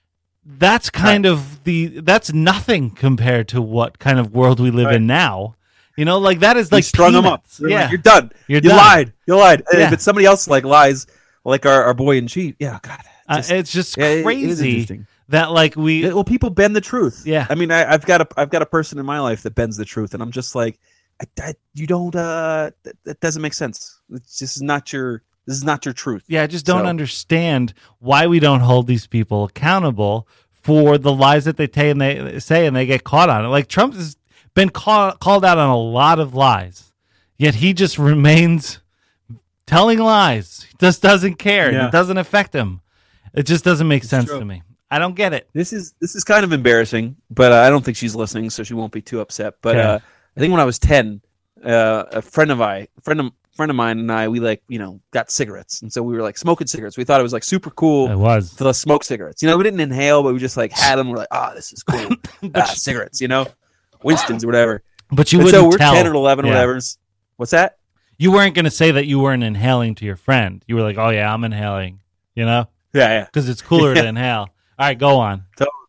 Speaker 3: That's kind of the, that's nothing compared to what kind of world we live
Speaker 4: Right.
Speaker 3: in now. You know, like that is
Speaker 4: They
Speaker 3: like
Speaker 4: strung him up.
Speaker 3: peanuts.
Speaker 4: They're
Speaker 3: Yeah.
Speaker 4: like, you're done.
Speaker 3: You're
Speaker 4: you
Speaker 3: done.
Speaker 4: lied. You lied. And
Speaker 3: Yeah.
Speaker 4: If it's somebody else like lies, like our, our boy in chief. Yeah. God.
Speaker 3: Uh,
Speaker 4: just-
Speaker 3: it's just
Speaker 4: yeah, it- it is
Speaker 3: crazy
Speaker 4: interesting.
Speaker 3: that like we,
Speaker 4: Yeah, well, people bend the truth.
Speaker 3: Yeah.
Speaker 4: I mean, I, I've got a I've got a person in my life that bends the truth, and I'm just like, I, I, you don't. Uh, that, that doesn't make sense. It's just not your. This is not your truth.
Speaker 3: yeah, I just don't
Speaker 4: So-
Speaker 3: understand why we don't hold these people accountable for the lies that they say and they say and they get caught on it. Like Trump has been call, called out on a lot of lies, yet he just remains telling lies. He just doesn't care.
Speaker 4: Yeah.
Speaker 3: It doesn't affect him. It just doesn't make sense
Speaker 4: true.
Speaker 3: to me. I don't get it.
Speaker 4: This is this is kind of embarrassing, but uh, I don't think she's listening, so she won't be too upset. But
Speaker 3: Okay.
Speaker 4: uh, I think when I was ten, uh, a friend of I, friend of friend of mine and I, we like you know got cigarettes, and so we were like smoking cigarettes. We thought it was like super cool
Speaker 3: It was.
Speaker 4: to smoke cigarettes. You know, we didn't inhale, but we just like had them. We're like, ah, this is cool. ah, cigarettes, you know, Winston's or whatever.
Speaker 3: But you
Speaker 4: And
Speaker 3: wouldn't
Speaker 4: so we're
Speaker 3: tell.
Speaker 4: ten or eleven or
Speaker 3: Yeah.
Speaker 4: whatever. What's that?
Speaker 3: You weren't going to say that you weren't inhaling to your friend. You were like, oh, yeah, I'm inhaling, you know,
Speaker 4: Yeah, yeah.
Speaker 3: because it's cooler
Speaker 4: Yeah.
Speaker 3: to inhale. All right, go on.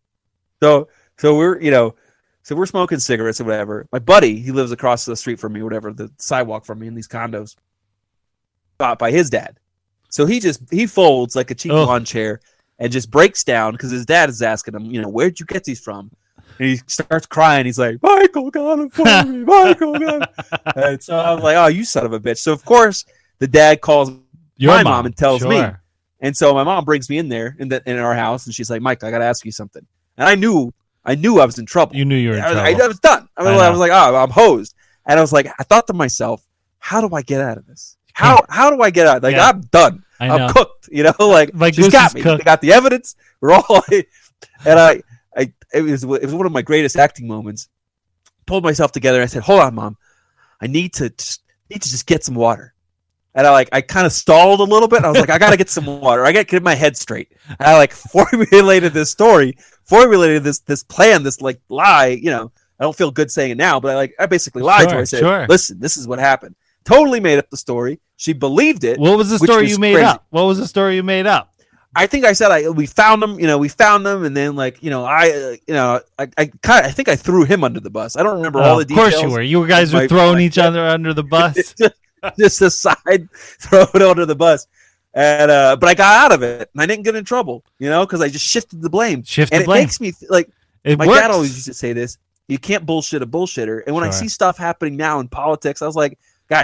Speaker 4: So so we're you know so we're smoking cigarettes or whatever. My buddy, he lives across the street from me, whatever, the sidewalk from me in these condos, bought by his dad. So he just he folds like a cheap
Speaker 3: Ugh.
Speaker 4: lawn chair and just breaks down because his dad is asking him, you know, where'd you get these from? And he starts crying. He's like, Michael got them for me. Michael got 'em." And so I was like, oh, you son of a bitch. So of course the dad calls
Speaker 3: Your
Speaker 4: my mom and tells me.
Speaker 3: sure.
Speaker 4: And so my mom brings me in there in the in our house, and she's like, "Mike, I got to ask you something." And I knew, I knew I was in trouble.
Speaker 3: You knew you were in
Speaker 4: I was,
Speaker 3: trouble.
Speaker 4: I, I was done. I was,
Speaker 3: I
Speaker 4: I
Speaker 3: know.
Speaker 4: was like, "Oh, I'm hosed." And I was like, I thought to myself, "How do I get out of this? How how do I get out? Like
Speaker 3: Yeah.
Speaker 4: I'm done.
Speaker 3: I know.
Speaker 4: I'm cooked. You know, like
Speaker 3: My
Speaker 4: she's
Speaker 3: goose
Speaker 4: got
Speaker 3: is
Speaker 4: me.
Speaker 3: cooked.
Speaker 4: They got the evidence. We're all." And I, I, it was it was one of my greatest acting moments. Pulled myself together. I said, "Hold on, Mom. I need to just, need to just get some water." And I like I kind of stalled a little bit. I was like, I gotta get some water. I gotta get my head straight. And I like formulated this story, formulated this this plan, this like lie. You know, I don't feel good saying it now, but I like I basically lied to
Speaker 3: Sure,
Speaker 4: her. I said,
Speaker 3: sure.
Speaker 4: "Listen, this is what happened." Totally made up the story. She believed it.
Speaker 3: What was the
Speaker 4: which
Speaker 3: story
Speaker 4: was
Speaker 3: you made
Speaker 4: crazy.
Speaker 3: up? What was the story you made up?
Speaker 4: I think I said I we found them. You know, we found them, and then like you know I uh, you know I I kind I think I threw him under the bus. I don't remember all
Speaker 3: Oh,
Speaker 4: the
Speaker 3: of
Speaker 4: details.
Speaker 3: course you were. You guys
Speaker 4: My-
Speaker 3: were throwing
Speaker 4: my-
Speaker 3: each other under the bus.
Speaker 4: just, just aside, throw it under the bus. And uh, but I got out of it, and I didn't get in trouble, you know, because I just shifted the blame.
Speaker 3: Shift
Speaker 4: and
Speaker 3: the
Speaker 4: it
Speaker 3: blame.
Speaker 4: makes me th- like
Speaker 3: It
Speaker 4: my
Speaker 3: works.
Speaker 4: dad always used to say this: you can't bullshit a bullshitter. And when I
Speaker 3: Sure.
Speaker 4: see stuff happening now in politics, I was like, guys,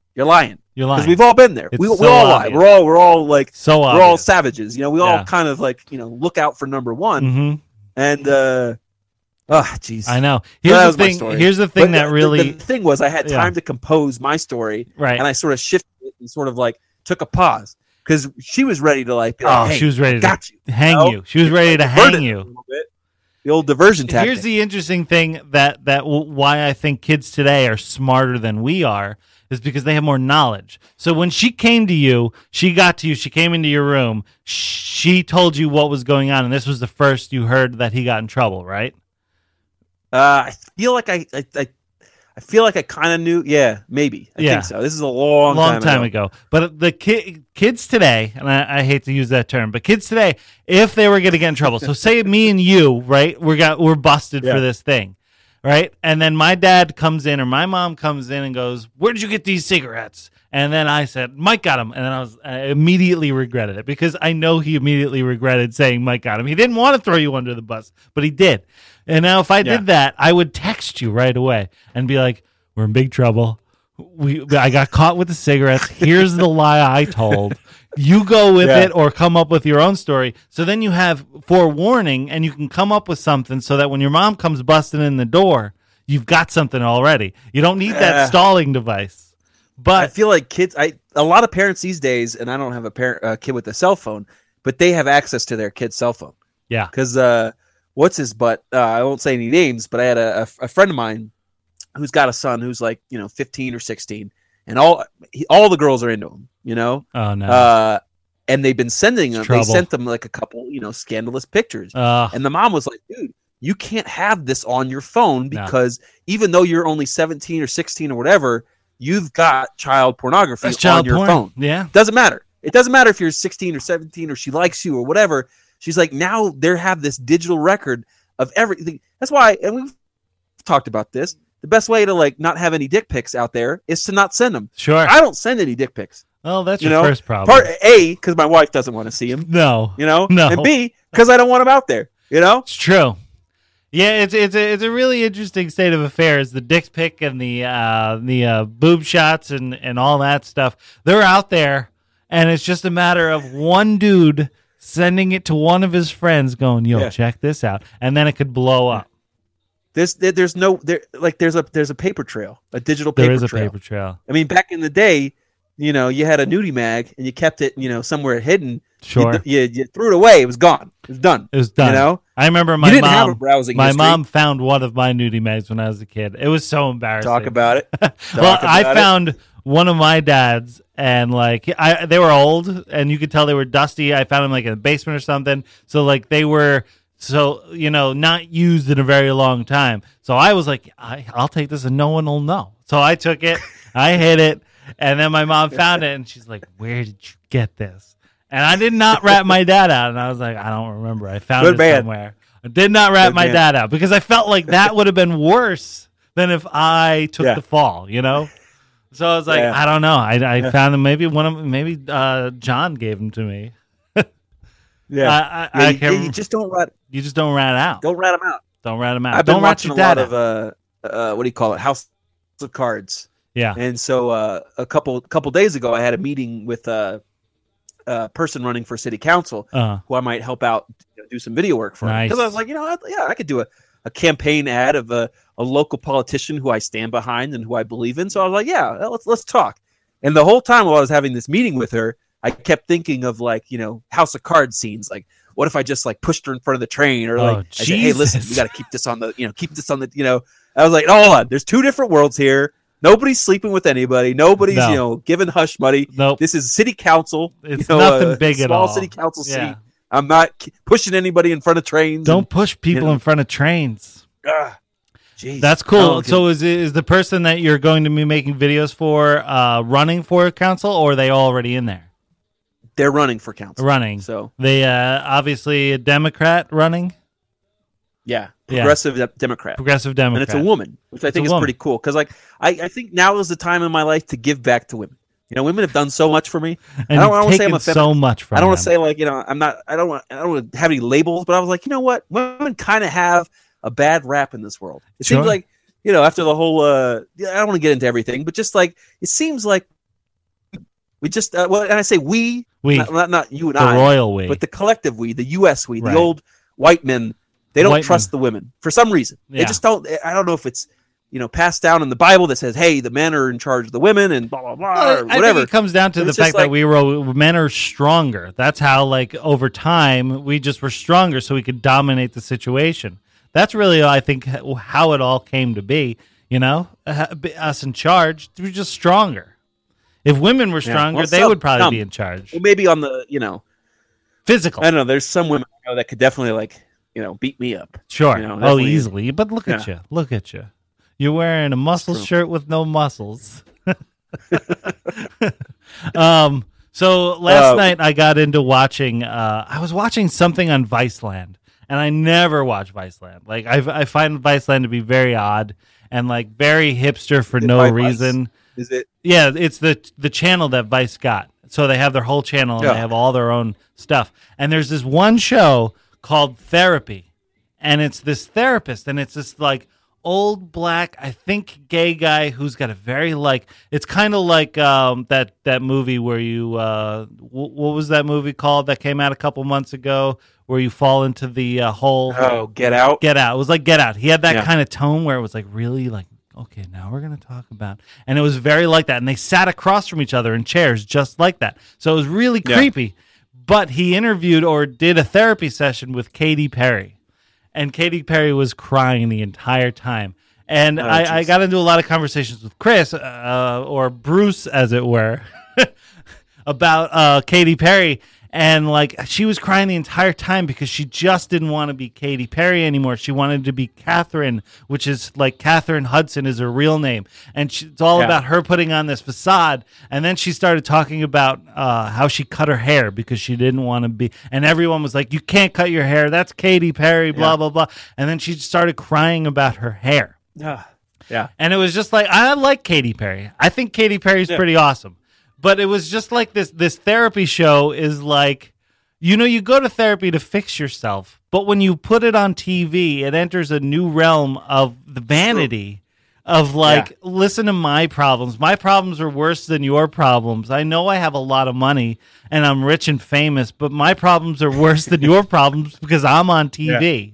Speaker 4: You're lying.
Speaker 3: You're
Speaker 4: Because
Speaker 3: lying.
Speaker 4: we've all been there.
Speaker 3: It's
Speaker 4: We, we
Speaker 3: so
Speaker 4: all lie.
Speaker 3: obvious.
Speaker 4: We're all we're all like
Speaker 3: So
Speaker 4: we're all
Speaker 3: obvious.
Speaker 4: savages. You know, we
Speaker 3: Yeah.
Speaker 4: all kind of like you know look out for number one.
Speaker 3: hmm
Speaker 4: And uh, oh, jeez.
Speaker 3: I know.
Speaker 4: So
Speaker 3: Here's
Speaker 4: that
Speaker 3: the
Speaker 4: was my
Speaker 3: thing.
Speaker 4: story.
Speaker 3: Here's the thing
Speaker 4: But
Speaker 3: that
Speaker 4: the-
Speaker 3: really
Speaker 4: the thing was I had
Speaker 3: Yeah.
Speaker 4: time to compose my story,
Speaker 3: right.
Speaker 4: and I sort of shifted it and sort of like took a pause because she was ready to like, be
Speaker 3: Oh,
Speaker 4: like hey,
Speaker 3: she was ready to
Speaker 4: got you.
Speaker 3: hang
Speaker 4: know?
Speaker 3: you. She was ready to
Speaker 4: Like, divert
Speaker 3: hang
Speaker 4: it
Speaker 3: you.
Speaker 4: a little bit. The old diversion tactic.
Speaker 3: Here's the interesting thing that that w- why I think kids today are smarter than we are is because they have more knowledge. So when she came to you, she got to you, she came into your room, she told you what was going on, and this was the first you heard that he got in trouble, right?
Speaker 4: Uh, I feel like I, I, I, I feel like I kind of knew. Yeah, maybe. I
Speaker 3: Yeah.
Speaker 4: think so. This is a long,
Speaker 3: long time,
Speaker 4: ago.
Speaker 3: ago. But the ki- kids today, and I, I hate to use that term, but kids today, if they were going to get in trouble, so say me and you, right, we got we're busted
Speaker 4: Yeah.
Speaker 3: for this thing, right, and then my dad comes in or my mom comes in and goes, "Where did you get these cigarettes?" And then I said, "Mike got them," and then I was I immediately regretted it because I know he immediately regretted saying Mike got him. He didn't want to throw you under the bus, but he did. And now if I
Speaker 4: Yeah.
Speaker 3: did that, I would text you right away and be like, "We're in big trouble. We I got caught with the cigarettes. Here's the lie I told. You go with
Speaker 4: Yeah.
Speaker 3: it or come up with your own story." So then you have forewarning and you can come up with something so that when your mom comes busting in the door, you've got something already. You don't need that
Speaker 4: Yeah.
Speaker 3: stalling device.
Speaker 4: I
Speaker 3: But
Speaker 4: feel like kids. I a lot of parents these days, and I don't have a parent a kid with a cell phone, but they have access to their kid's cell phone.
Speaker 3: yeah,
Speaker 4: Because uh, what's his butt? Uh, I won't say any names, but I had a, a, a friend of mine who's got a son who's like you know fifteen or sixteen, and all he, all the girls are into him. You know,
Speaker 3: oh no,
Speaker 4: uh, and they've been sending them.
Speaker 3: It's
Speaker 4: They
Speaker 3: trouble.
Speaker 4: sent them like a couple you know scandalous pictures.
Speaker 3: uh,
Speaker 4: And the mom was like, dude, you can't have this on your phone
Speaker 3: No.
Speaker 4: because even though you're only seventeen or sixteen or whatever, you've got child pornography
Speaker 3: that's child
Speaker 4: on your
Speaker 3: porn.
Speaker 4: phone.
Speaker 3: Yeah,
Speaker 4: Doesn't matter. It doesn't matter if you're sixteen or seventeen or she likes you or whatever. She's like, now they have this digital record of everything. That's why, and we've talked about this. The best way to like not have any dick pics out there is to not send them.
Speaker 3: sure.
Speaker 4: I don't send any dick pics.
Speaker 3: Well, that's
Speaker 4: you
Speaker 3: your
Speaker 4: know,
Speaker 3: first problem.
Speaker 4: Part A, because my wife doesn't want to see them.
Speaker 3: no,
Speaker 4: You know,
Speaker 3: No.
Speaker 4: and B, because I don't want them out there. You know,
Speaker 3: it's true. Yeah, it's it's a it's a really interesting state of affairs. The dick pic and the uh, the uh, boob shots and, and all that stuff. They're out there, and it's just a matter of one dude sending it to one of his friends, going, "Yo,
Speaker 4: Yeah.
Speaker 3: check this out," and then it could blow up.
Speaker 4: there's there, there's no there like there's a there's a paper trail, a digital paper
Speaker 3: There is a
Speaker 4: trail.
Speaker 3: paper trail.
Speaker 4: I mean, back in the day, you know, you had a nudie mag and you kept it, you know, somewhere hidden.
Speaker 3: Sure,
Speaker 4: You, you, you threw it away. It was gone. It was done.
Speaker 3: it was done.
Speaker 4: You know,
Speaker 3: I remember my
Speaker 4: you didn't have a
Speaker 3: mom.
Speaker 4: browsing
Speaker 3: My
Speaker 4: history.
Speaker 3: mom found one of my nudie mags when I was a kid. It was so embarrassing.
Speaker 4: Talk about it.
Speaker 3: well,
Speaker 4: Talk
Speaker 3: I
Speaker 4: about it.
Speaker 3: found one of my dad's, and like I, they were old, and you could tell they were dusty. I found them like in the basement or something. So like they were, so you know, not used in a very long time. So I was like, I, I'll take this, and no one will know. So I took it, I hid it, and then my mom found it, and she's like, "Where did you get this?" And I did not rat my dad out, and I was like, "I don't remember. I found
Speaker 4: Good
Speaker 3: it
Speaker 4: man.
Speaker 3: somewhere." I did not rat
Speaker 4: Good
Speaker 3: my
Speaker 4: man.
Speaker 3: dad out because I felt like that would have been worse than if I took
Speaker 4: Yeah.
Speaker 3: the fall, you know? So I was like,
Speaker 4: Yeah.
Speaker 3: I don't know. I, I found them. Maybe one of maybe uh, John gave them to me.
Speaker 4: Yeah,
Speaker 3: I, I,
Speaker 4: Yeah,
Speaker 3: I
Speaker 4: you,
Speaker 3: can,
Speaker 4: you just don't rat.
Speaker 3: you just don't rat out. Don't,
Speaker 4: Don't rat them out.
Speaker 3: rat them out.
Speaker 4: I've been
Speaker 3: don't rat
Speaker 4: watching
Speaker 3: your
Speaker 4: a lot
Speaker 3: dad
Speaker 4: of
Speaker 3: out.
Speaker 4: uh, uh, what do you call it? House of Cards.
Speaker 3: Yeah.
Speaker 4: And so uh, a couple couple days ago, I had a meeting with a, a person running for city council
Speaker 3: Uh,
Speaker 4: who I might help out you know, do some video work for.
Speaker 3: Nice.
Speaker 4: Because I was like, you know, I, yeah, I could do a, a campaign ad of a, a local politician who I stand behind and who I believe in. So I was like, yeah, let's let's talk. And the whole time while I was having this meeting with her, I kept thinking of like, you know, House of Cards scenes. Like, what if I just like pushed her in front of the train, or like
Speaker 3: Oh,
Speaker 4: I said, hey, listen,
Speaker 3: Jesus.
Speaker 4: we got to keep this on the, you know, keep this on the, you know. I was like, hold on, there's two different worlds here. Nobody's sleeping with anybody. Nobody's,
Speaker 3: No.
Speaker 4: you know, giving hush money.
Speaker 3: nope.
Speaker 4: This is city council.
Speaker 3: It's
Speaker 4: you know,
Speaker 3: nothing
Speaker 4: a
Speaker 3: big at
Speaker 4: small
Speaker 3: all.
Speaker 4: city council
Speaker 3: Yeah.
Speaker 4: seat. I'm not k- pushing anybody in front of trains.
Speaker 3: Don't push people
Speaker 4: you know.
Speaker 3: in front of trains.
Speaker 4: And, ah, jeez.
Speaker 3: That's
Speaker 4: I
Speaker 3: cool.
Speaker 4: don't
Speaker 3: So
Speaker 4: get-
Speaker 3: is is the person that you're going to be making videos for uh, running for council, or are they already in there?
Speaker 4: they're running for council.
Speaker 3: Running.
Speaker 4: So
Speaker 3: They uh, obviously a Democrat running,
Speaker 4: yeah,
Speaker 3: Yeah.
Speaker 4: progressive de- Democrat.
Speaker 3: progressive
Speaker 4: And
Speaker 3: Democrat.
Speaker 4: it's a woman, which I
Speaker 3: It's
Speaker 4: think
Speaker 3: a
Speaker 4: is
Speaker 3: woman.
Speaker 4: pretty cool. Because like I, I think now is the time in my life to give back to women. You know, women have done so much for me.
Speaker 3: And
Speaker 4: I don't- I
Speaker 3: you've
Speaker 4: don't wanna say I'm
Speaker 3: taken
Speaker 4: a femi-
Speaker 3: so much from
Speaker 4: I don't want to
Speaker 3: them.
Speaker 4: say like you know I'm not. I don't want. I don't want to have any labels. But I was like, you know what? Women kind of have a bad rap in this world. It
Speaker 3: Sure.
Speaker 4: seems like you know after the whole. uh I don't want to get into everything, but just like it seems like We just uh, well, and I say we,
Speaker 3: We.
Speaker 4: not, not, not you and
Speaker 3: The
Speaker 4: I,
Speaker 3: royal we.
Speaker 4: but the collective we, the U S we,
Speaker 3: Right.
Speaker 4: the old white men. They don't
Speaker 3: White
Speaker 4: trust
Speaker 3: men.
Speaker 4: the women for some reason. They
Speaker 3: Yeah.
Speaker 4: just don't. I don't know if it's you know passed down in the Bible that says, "Hey, the men are in charge of the women," and blah blah blah,
Speaker 3: Well,
Speaker 4: or
Speaker 3: I think
Speaker 4: whatever.
Speaker 3: it comes down to
Speaker 4: But
Speaker 3: the
Speaker 4: it's just
Speaker 3: fact that
Speaker 4: like-
Speaker 3: we were men are stronger. That's how, like, over time, we just were stronger, so we could dominate the situation. That's really, I think, h- how it all came to be. You know, Uh, be- us in charge, we're just stronger. If women were
Speaker 4: Yeah.
Speaker 3: stronger,
Speaker 4: Well,
Speaker 3: they
Speaker 4: some-
Speaker 3: would probably
Speaker 4: some.
Speaker 3: be in charge.
Speaker 4: Well, maybe on the you know,
Speaker 3: Physical,
Speaker 4: I don't know. There's some women I know that could definitely like you know beat me up.
Speaker 3: sure.
Speaker 4: you know,
Speaker 3: oh,
Speaker 4: definitely-
Speaker 3: easily. But look at
Speaker 4: Yeah.
Speaker 3: you. Look at you. You're wearing a muscle
Speaker 4: true.
Speaker 3: shirt with no muscles. um. So last
Speaker 4: Uh,
Speaker 3: night I got into watching. Uh, I was watching something on Viceland, and I never watch Viceland. Like I, I find Viceland to be very odd and like very hipster for
Speaker 4: Is it
Speaker 3: no
Speaker 4: by Vice?
Speaker 3: reason.
Speaker 4: Is it?
Speaker 3: Yeah, it's the the channel that Vice got. So they have their whole channel and
Speaker 4: Yeah.
Speaker 3: they have all their own stuff. And there's this one show called Therapy. And it's this therapist and it's this like old black, I think gay guy who's got a very like it's kind of like um that that movie where you uh w- what was that movie called that came out a couple months ago where you fall into the uh, hole.
Speaker 4: Oh, Get Out.
Speaker 3: Get Out. It was like Get Out. He had that
Speaker 4: Yeah.
Speaker 3: kind of tone where it was like really like, okay, now we're going to talk about, and it was very like that. And they sat across from each other in chairs just like that. So it was really
Speaker 4: Yeah.
Speaker 3: creepy. But he interviewed or did a therapy session with Katy Perry, and Katy Perry was crying the entire time. And
Speaker 4: Oh,
Speaker 3: I, I
Speaker 4: jeez.
Speaker 3: got into a lot of conversations with Chris, uh, or Bruce, as it were, about uh, Katy Perry. And like she was crying the entire time because she just didn't want to be Katy Perry anymore. She wanted to be Catherine, which is like Catherine Hudson is her real name. And she, it's all
Speaker 4: Yeah.
Speaker 3: about her putting on this facade. And then she started talking about uh, how she cut her hair because she didn't want to be. And everyone was like, you can't cut your hair. That's Katy Perry, blah,
Speaker 4: Yeah.
Speaker 3: blah, blah. And then she started crying about her hair.
Speaker 4: Yeah. Yeah.
Speaker 3: And it was just like, I like Katy Perry. I think Katy Perry's
Speaker 4: Yeah.
Speaker 3: pretty awesome. But it was just like this this therapy show is like, you know, you go to therapy to fix yourself. But when you put it on T V, it enters a new realm of the vanity of like, listen to my problems. My problems are worse than your problems. I know I have a lot of money and I'm rich and famous, but my problems are worse than your problems because I'm on T V.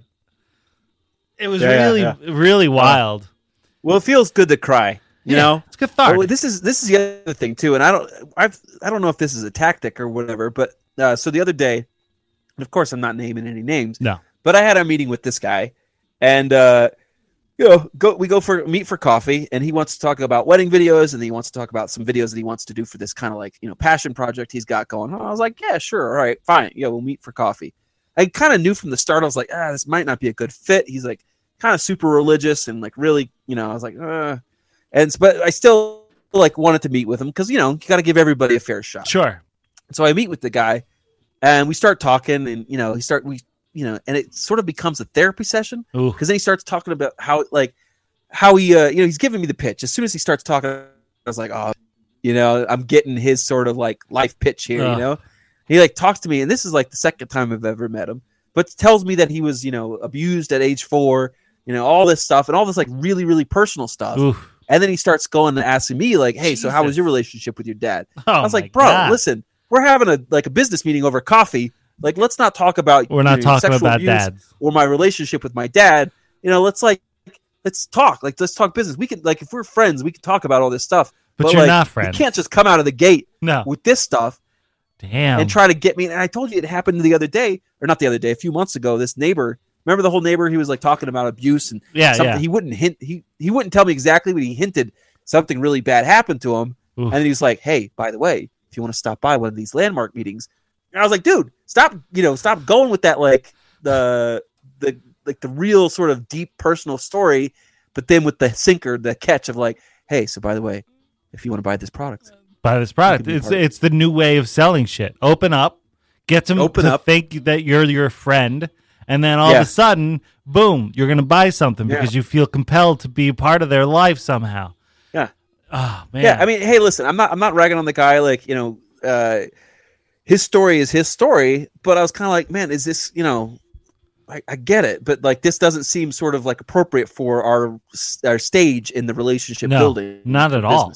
Speaker 3: It was
Speaker 4: Yeah, yeah,
Speaker 3: really,
Speaker 4: yeah.
Speaker 3: really wild.
Speaker 4: Well, it feels good to cry. You
Speaker 3: Yeah,
Speaker 4: know,
Speaker 3: it's cathartic.
Speaker 4: Well, this is this is the other thing too, and I don't I've I don't know if this is a tactic or whatever, but uh, so the other day, and of course I'm not naming any names,
Speaker 3: No.
Speaker 4: but I had a meeting with this guy, and uh, you know, go we go for meet for coffee, and he wants to talk about wedding videos, and he wants to talk about some videos that he wants to do for this kind of like you know passion project he's got going on. I was like, yeah, sure, all right, fine, yeah, we'll meet for coffee. I kind of knew from the start, I was like, ah, this might not be a good fit. He's like kind of super religious and like really, you know, I was like, uh. And but I still like wanted to meet with him because you know you got to give everybody a fair shot.
Speaker 3: Sure.
Speaker 4: So I meet with the guy, and we start talking, and you know he start we you know, and it sort of becomes a therapy session
Speaker 3: Ooh.
Speaker 4: because then he starts talking about how like how he uh, you know he's giving me the pitch. As soon as he starts talking, I was like, oh, you know, I'm getting his sort of like life pitch here.
Speaker 3: Ugh.
Speaker 4: You know, he like talks to me, and this is like the second time I've ever met him, but tells me that he was you know abused at age four, you know, all this stuff and all this like really really personal stuff.
Speaker 3: Oof.
Speaker 4: And then he starts going and asking me, like, "Hey, so how was
Speaker 3: Jesus.
Speaker 4: your relationship with your dad?"
Speaker 3: Oh,
Speaker 4: I was
Speaker 3: my
Speaker 4: like, "Bro,
Speaker 3: God.
Speaker 4: listen, we're having a like a business meeting over coffee. Like, let's not talk about
Speaker 3: We're not
Speaker 4: you know,
Speaker 3: talking
Speaker 4: sexual
Speaker 3: about
Speaker 4: abuse
Speaker 3: dads.
Speaker 4: or my relationship with my dad. You know, let's like let's talk. Like, let's talk business. We can like if we're friends, we can talk about all this stuff.
Speaker 3: But you're
Speaker 4: like,
Speaker 3: not
Speaker 4: You
Speaker 3: friends.
Speaker 4: can't just come out of the gate
Speaker 3: No.
Speaker 4: with this stuff
Speaker 3: Damn.
Speaker 4: and try to get me. And I told you it happened the other day, or not the other day, a few months ago. This neighbor, remember the whole neighbor? He was like talking about abuse and
Speaker 3: yeah,
Speaker 4: something.
Speaker 3: yeah.
Speaker 4: He wouldn't hint. He he wouldn't tell me exactly, but he hinted something really bad happened to him.
Speaker 3: Oof.
Speaker 4: And then he's like, "Hey, by the way, if you want to stop by one of these landmark meetings," and I was like, "Dude, stop! You know, stop going with that like the the like the real sort of deep personal story, but then with the sinker, the catch of like, hey, so by the way, if you want to buy this product,
Speaker 3: Buy this product.
Speaker 4: be
Speaker 3: It's
Speaker 4: part of it.
Speaker 3: it's the new way of selling shit. Open up, get them
Speaker 4: Open
Speaker 3: to
Speaker 4: up.
Speaker 3: think that you're your friend, and then all
Speaker 4: Yeah.
Speaker 3: of a sudden, boom, you're gonna buy something
Speaker 4: Yeah.
Speaker 3: because you feel compelled to be part of their life somehow.
Speaker 4: yeah."
Speaker 3: Oh man.
Speaker 4: Yeah, I mean, hey, listen, I'm not I'm not ragging on the guy. Like, you know, uh, his story is his story, but I was kind of like, man, is this, you know, I, I get it, but like this doesn't seem sort of like appropriate for our our stage in the relationship
Speaker 3: No,
Speaker 4: building,
Speaker 3: not at all.
Speaker 4: business here.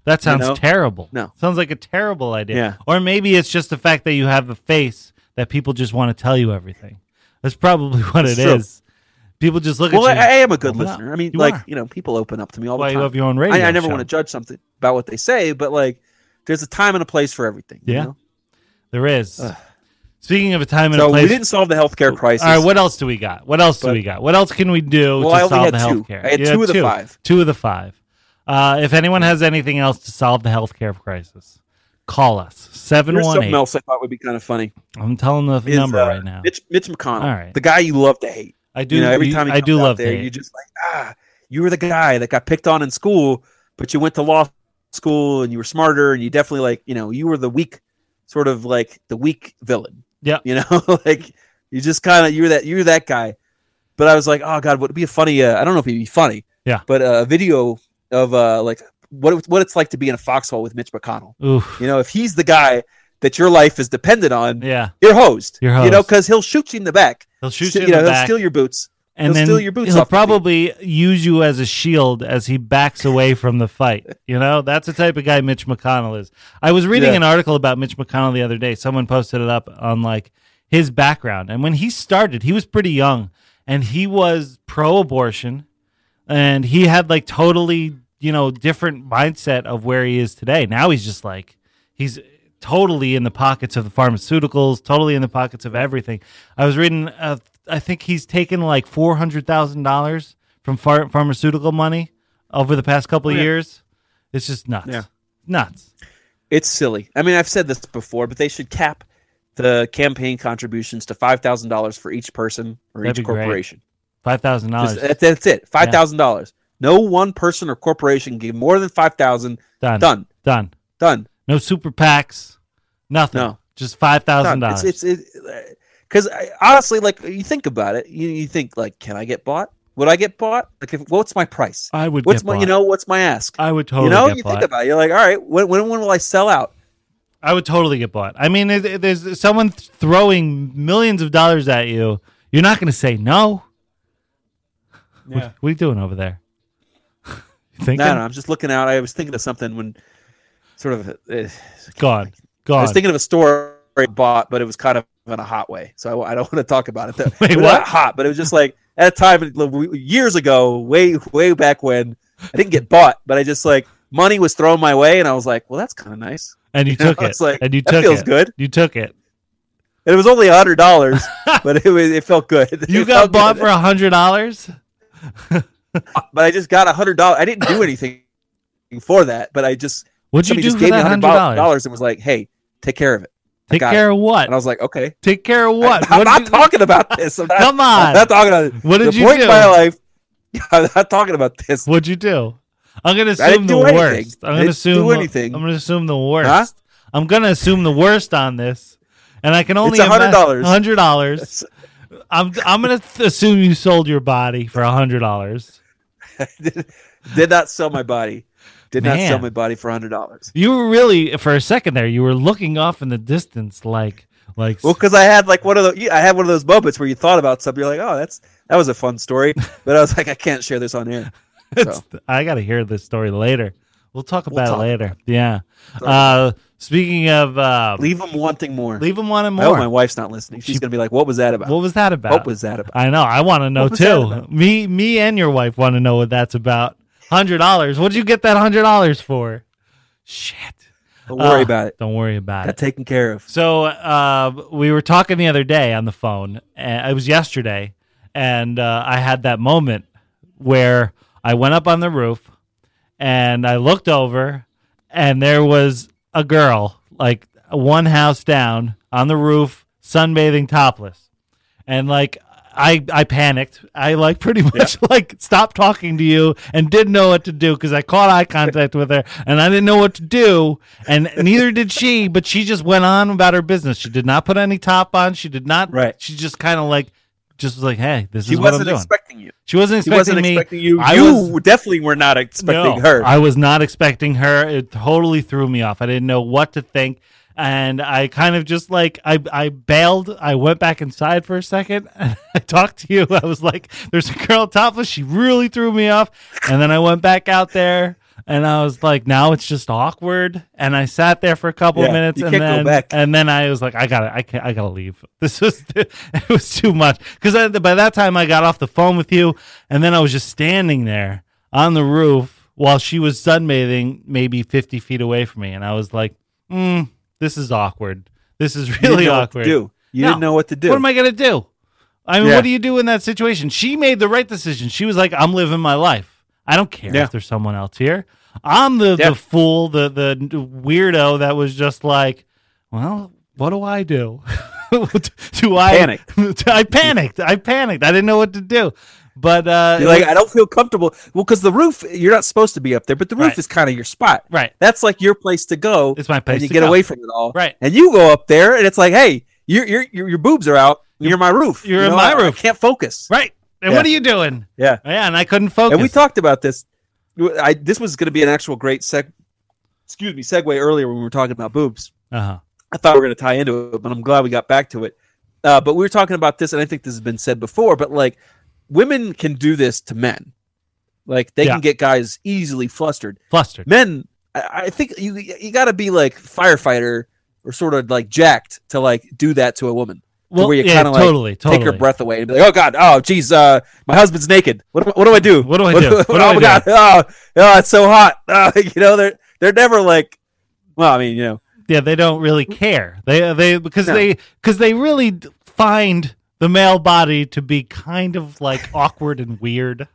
Speaker 3: That sounds
Speaker 4: know?
Speaker 3: terrible.
Speaker 4: No.
Speaker 3: Sounds like a terrible idea.
Speaker 4: Yeah.
Speaker 3: Or maybe it's just the fact that you have a face that people just want to tell you everything. That's probably what
Speaker 4: It's
Speaker 3: it
Speaker 4: true.
Speaker 3: is. People just look
Speaker 4: Well,
Speaker 3: at
Speaker 4: I,
Speaker 3: you.
Speaker 4: I am a good
Speaker 3: Open up.
Speaker 4: listener. I mean,
Speaker 3: You
Speaker 4: like
Speaker 3: are.
Speaker 4: you know, people open up to me all
Speaker 3: Why
Speaker 4: the
Speaker 3: you
Speaker 4: time.
Speaker 3: have your own radio
Speaker 4: I, I never
Speaker 3: show.
Speaker 4: want to judge something about what they say, but like, there's a time and a place for everything. you
Speaker 3: Yeah.
Speaker 4: know?
Speaker 3: There is. Speaking of a time and
Speaker 4: So
Speaker 3: a place.
Speaker 4: we didn't solve the healthcare crisis.
Speaker 3: All right, what else do we got? What else do
Speaker 4: But-
Speaker 3: we got? What else can we do
Speaker 4: Well,
Speaker 3: to
Speaker 4: I only
Speaker 3: solve
Speaker 4: had
Speaker 3: the
Speaker 4: two.
Speaker 3: healthcare?
Speaker 4: I had
Speaker 3: You
Speaker 4: two of the five.
Speaker 3: Two of the five. Uh, if anyone has anything else to solve the healthcare crisis, call us. seven
Speaker 4: Here's
Speaker 3: one
Speaker 4: something
Speaker 3: eight.
Speaker 4: else I thought would be kind of funny.
Speaker 3: I'm telling the
Speaker 4: is,
Speaker 3: number
Speaker 4: uh,
Speaker 3: right now.
Speaker 4: Mitch, Mitch McConnell,
Speaker 3: All right.
Speaker 4: the guy you love to hate.
Speaker 3: I do.
Speaker 4: You know, every
Speaker 3: you-
Speaker 4: time he
Speaker 3: I
Speaker 4: comes
Speaker 3: do
Speaker 4: out
Speaker 3: love
Speaker 4: there,
Speaker 3: Dave.
Speaker 4: you just like, ah, you were the guy that got picked on in school, but you went to law school and you were smarter, and you definitely like, you know, you were the weak, sort of like the weak villain.
Speaker 3: Yep.
Speaker 4: You know, like you just kind of you're that you're that guy. But I was like, oh god, would it be a funny? Uh, I don't know if it'd be funny.
Speaker 3: Yeah.
Speaker 4: But uh, a video of uh, like what it, what it's like to be in a foxhole with Mitch McConnell.
Speaker 3: Oof.
Speaker 4: You know, if he's the guy that your life is dependent on,
Speaker 3: Yeah.
Speaker 4: you're hosed.
Speaker 3: You're
Speaker 4: You know,
Speaker 3: hosed.
Speaker 4: because he'll shoot you in the back.
Speaker 3: He'll shoot
Speaker 4: St-
Speaker 3: you in
Speaker 4: know,
Speaker 3: the
Speaker 4: he'll
Speaker 3: back.
Speaker 4: steal your boots.
Speaker 3: and
Speaker 4: he'll
Speaker 3: then
Speaker 4: steal your boots
Speaker 3: he'll
Speaker 4: off the feet.
Speaker 3: probably use you as a shield as he backs away from the fight. You know, that's the type of guy Mitch McConnell is. I was reading
Speaker 4: Yeah.
Speaker 3: an article about Mitch McConnell the other day. Someone posted it up on like his background, and when he started, he was pretty young, and he was pro-abortion, and he had like totally, you know, different mindset of where he is today. Now he's just like he's totally in the pockets of the pharmaceuticals, totally in the pockets of everything. I was reading, uh, I think he's taken like four hundred thousand dollars from phar- pharmaceutical money over the past couple of
Speaker 4: Oh, yeah.
Speaker 3: years. It's just nuts.
Speaker 4: Yeah.
Speaker 3: Nuts.
Speaker 4: It's silly. I mean, I've said this before, but they should cap the campaign contributions to five thousand dollars for each person or
Speaker 3: That'd
Speaker 4: each
Speaker 3: be great.
Speaker 4: corporation.
Speaker 3: five thousand
Speaker 4: Just,
Speaker 3: dollars.
Speaker 4: that- that's it. Five thousand dollars. No one person or corporation can give more than five thousand.
Speaker 3: Done.
Speaker 4: Done.
Speaker 3: Done.
Speaker 4: Done.
Speaker 3: No super PACs. Nothing.
Speaker 4: No.
Speaker 3: Just five thousand
Speaker 4: Done.
Speaker 3: dollars.
Speaker 4: It's it's because honestly, like you think about it, you you think like, can I get bought? Would I get bought? Like, if, what's my price?
Speaker 3: I would
Speaker 4: What's
Speaker 3: get
Speaker 4: my
Speaker 3: bought.
Speaker 4: you know what's my ask?
Speaker 3: I would totally
Speaker 4: you know,
Speaker 3: get
Speaker 4: you
Speaker 3: bought.
Speaker 4: think about it. You're like, all right, when when, when will I sell out?
Speaker 3: I would totally get bought. I mean, if there's someone throwing millions of dollars at you. You're not going to say no. What, what are you doing over there? you thinking?
Speaker 4: No, no, I'm just looking out. I was thinking of something when sort of. Uh,
Speaker 3: Gone.
Speaker 4: I
Speaker 3: Gone.
Speaker 4: was thinking of a story I bought, but it was kind of in a hot way, so I, I don't want to talk about it.
Speaker 3: Wait,
Speaker 4: It was
Speaker 3: what?
Speaker 4: not hot, but it was just like at a time years ago, way way back when I didn't get bought, but I just like money was thrown my way, and I was like, well, that's kind of nice.
Speaker 3: and you
Speaker 4: You know,
Speaker 3: took it.
Speaker 4: it's like,
Speaker 3: and you
Speaker 4: that
Speaker 3: took
Speaker 4: feels
Speaker 3: it.
Speaker 4: good.
Speaker 3: You took it.
Speaker 4: And it was only a hundred dollars, but it was, it felt good.
Speaker 3: You
Speaker 4: It
Speaker 3: got
Speaker 4: felt
Speaker 3: bought
Speaker 4: good.
Speaker 3: for a hundred dollars.
Speaker 4: but I just got a hundred dollars. I didn't do anything for that, but I just
Speaker 3: What'd you
Speaker 4: somebody
Speaker 3: do
Speaker 4: just
Speaker 3: for
Speaker 4: gave me
Speaker 3: that
Speaker 4: a
Speaker 3: hundred
Speaker 4: hundred
Speaker 3: dollars?
Speaker 4: dollars and was like, hey, take care of it. I
Speaker 3: Take
Speaker 4: got
Speaker 3: care
Speaker 4: it.
Speaker 3: of what?
Speaker 4: And I was like, okay.
Speaker 3: Take care of what?
Speaker 4: I'm
Speaker 3: What
Speaker 4: not
Speaker 3: did you-
Speaker 4: talking about this. I'm not,
Speaker 3: Come on.
Speaker 4: I'm not talking about it.
Speaker 3: What did
Speaker 4: the
Speaker 3: you
Speaker 4: point
Speaker 3: do?
Speaker 4: in my life. I'm not talking about this.
Speaker 3: What'd you do? I'm gonna
Speaker 4: I
Speaker 3: assume
Speaker 4: didn't
Speaker 3: the
Speaker 4: do anything.
Speaker 3: worst. I'm
Speaker 4: I
Speaker 3: gonna
Speaker 4: didn't
Speaker 3: assume
Speaker 4: do
Speaker 3: the-
Speaker 4: anything.
Speaker 3: I'm gonna assume the worst.
Speaker 4: Huh?
Speaker 3: I'm gonna assume the worst on this, and I can only
Speaker 4: It's a hundred dollars.
Speaker 3: Hundred dollars. I'm I'm gonna th- assume you sold your body for a hundred dollars.
Speaker 4: did, did not sell my body. Did not
Speaker 3: Man.
Speaker 4: sell my body for a hundred dollars.
Speaker 3: You were really, for a second there, you were looking off in the distance, like like.
Speaker 4: Well, because I had like one of the, I had one of those moments where you thought about something. You're like, oh, that's that was a fun story, but I was like, I can't share this on air.
Speaker 3: It's-
Speaker 4: So.
Speaker 3: I got to hear this story later. We'll talk about
Speaker 4: talk
Speaker 3: it later. Yeah. Uh, speaking of, uh,
Speaker 4: Leave them wanting more.
Speaker 3: leave them wanting
Speaker 4: I hope
Speaker 3: more.
Speaker 4: my wife's not listening. She's
Speaker 3: She-
Speaker 4: gonna be like, what was that about?
Speaker 3: What was that about?
Speaker 4: What was that about?
Speaker 3: I know. I want to know
Speaker 4: What was that
Speaker 3: too.
Speaker 4: about?
Speaker 3: Me, me, and your wife want to know what that's about. Hundred dollars. What'd you get that hundred dollars for? Shit.
Speaker 4: Don't worry
Speaker 3: Uh,
Speaker 4: about it.
Speaker 3: Don't worry about
Speaker 4: Got
Speaker 3: it.
Speaker 4: taken care of.
Speaker 3: So uh, we were talking the other day on the phone. And it was yesterday, and uh, I had that moment where I went up on the roof and I looked over, and there was a girl, like one house down, on the roof, sunbathing topless, and like. I, I panicked. I like pretty much like stopped talking to you and didn't know what to do because I caught eye contact with her and I didn't know what to do, and neither did she. But she just went on about her business. She did not put any top on. She did not.
Speaker 4: Right.
Speaker 3: She just kind of like just was like, "Hey, this
Speaker 4: She
Speaker 3: is what I'm
Speaker 4: wasn't
Speaker 3: doing."
Speaker 4: expecting you.
Speaker 3: she wasn't
Speaker 4: She
Speaker 3: expecting
Speaker 4: wasn't
Speaker 3: me.
Speaker 4: expecting you.
Speaker 3: I
Speaker 4: you
Speaker 3: was-
Speaker 4: definitely were not expecting
Speaker 3: no,
Speaker 4: her.
Speaker 3: I was not expecting her. It totally threw me off. I didn't know what to think. And I kind of just like, I, I bailed. I went back inside for a second. And I talked to you. I was like, there's a girl topless. She really threw me off. And then I went back out there. And I was like, now it's just awkward. And I sat there for a couple
Speaker 4: Yeah,
Speaker 3: of minutes,
Speaker 4: you
Speaker 3: and
Speaker 4: can't go
Speaker 3: then
Speaker 4: back.
Speaker 3: and then I was like, I gotta, I can't, I gotta leave. This was it was too much because by that time I got off the phone with you, and then I was just standing there on the roof while she was sunbathing, maybe fifty feet away from me, and I was like, mm, this is awkward. This is
Speaker 4: You didn't
Speaker 3: really
Speaker 4: know what to
Speaker 3: awkward.
Speaker 4: do. You
Speaker 3: No.
Speaker 4: didn't know what to do.
Speaker 3: What am I gonna do? I mean,
Speaker 4: Yeah.
Speaker 3: what do you do in that situation? She made the right decision. She was like, I'm living my life. I don't care
Speaker 4: Yeah.
Speaker 3: if there's someone else here. I'm the,
Speaker 4: Yeah.
Speaker 3: the fool, the the weirdo that was just like, well, what do I do? do I
Speaker 4: Panicked.
Speaker 3: I panicked. I panicked. I didn't know what to do. But uh,
Speaker 4: You're like, I don't feel comfortable. Well, because the roof, you're not supposed to be up there, but the roof
Speaker 3: Right.
Speaker 4: is kind of your spot.
Speaker 3: right,
Speaker 4: That's like your place to go.
Speaker 3: it's my place
Speaker 4: and you
Speaker 3: to
Speaker 4: get
Speaker 3: go.
Speaker 4: away from it all.
Speaker 3: Right.
Speaker 4: And you go up there, and it's like, hey, your your your, your boobs are out. You're my roof.
Speaker 3: you're
Speaker 4: You
Speaker 3: in
Speaker 4: know,
Speaker 3: my
Speaker 4: I- I
Speaker 3: roof.
Speaker 4: can't focus.
Speaker 3: Right. And
Speaker 4: Yeah.
Speaker 3: what are you doing?
Speaker 4: Yeah.
Speaker 3: Yeah, and I couldn't focus.
Speaker 4: And we talked about this. I this was going to be an actual great seg. Excuse me, segue earlier when we were talking about boobs.
Speaker 3: Uh-huh.
Speaker 4: I thought we were going to tie into it, but I'm glad we got back to it. Uh, but we were talking about this, and I think this has been said before. But like, women can do this to men. Like they
Speaker 3: Yeah.
Speaker 4: can get guys easily flustered.
Speaker 3: Flustered.
Speaker 4: Men, I, I think you you got to be like firefighter or sort of like jacked to like do that to a woman.
Speaker 3: Well,
Speaker 4: where you
Speaker 3: yeah,
Speaker 4: kind of like
Speaker 3: totally, totally.
Speaker 4: take her breath away and be like, "Oh God, oh geez, uh, my husband's naked. What do, what do I do?
Speaker 3: What do I do? What do
Speaker 4: oh
Speaker 3: I
Speaker 4: my
Speaker 3: do?"
Speaker 4: God, oh, oh, it's so hot. Oh, you know, they're they're never like, well, I mean, you know,
Speaker 3: Yeah, they don't really care. They they because
Speaker 4: No.
Speaker 3: they because they really d- find the male body to be kind of like awkward and weird.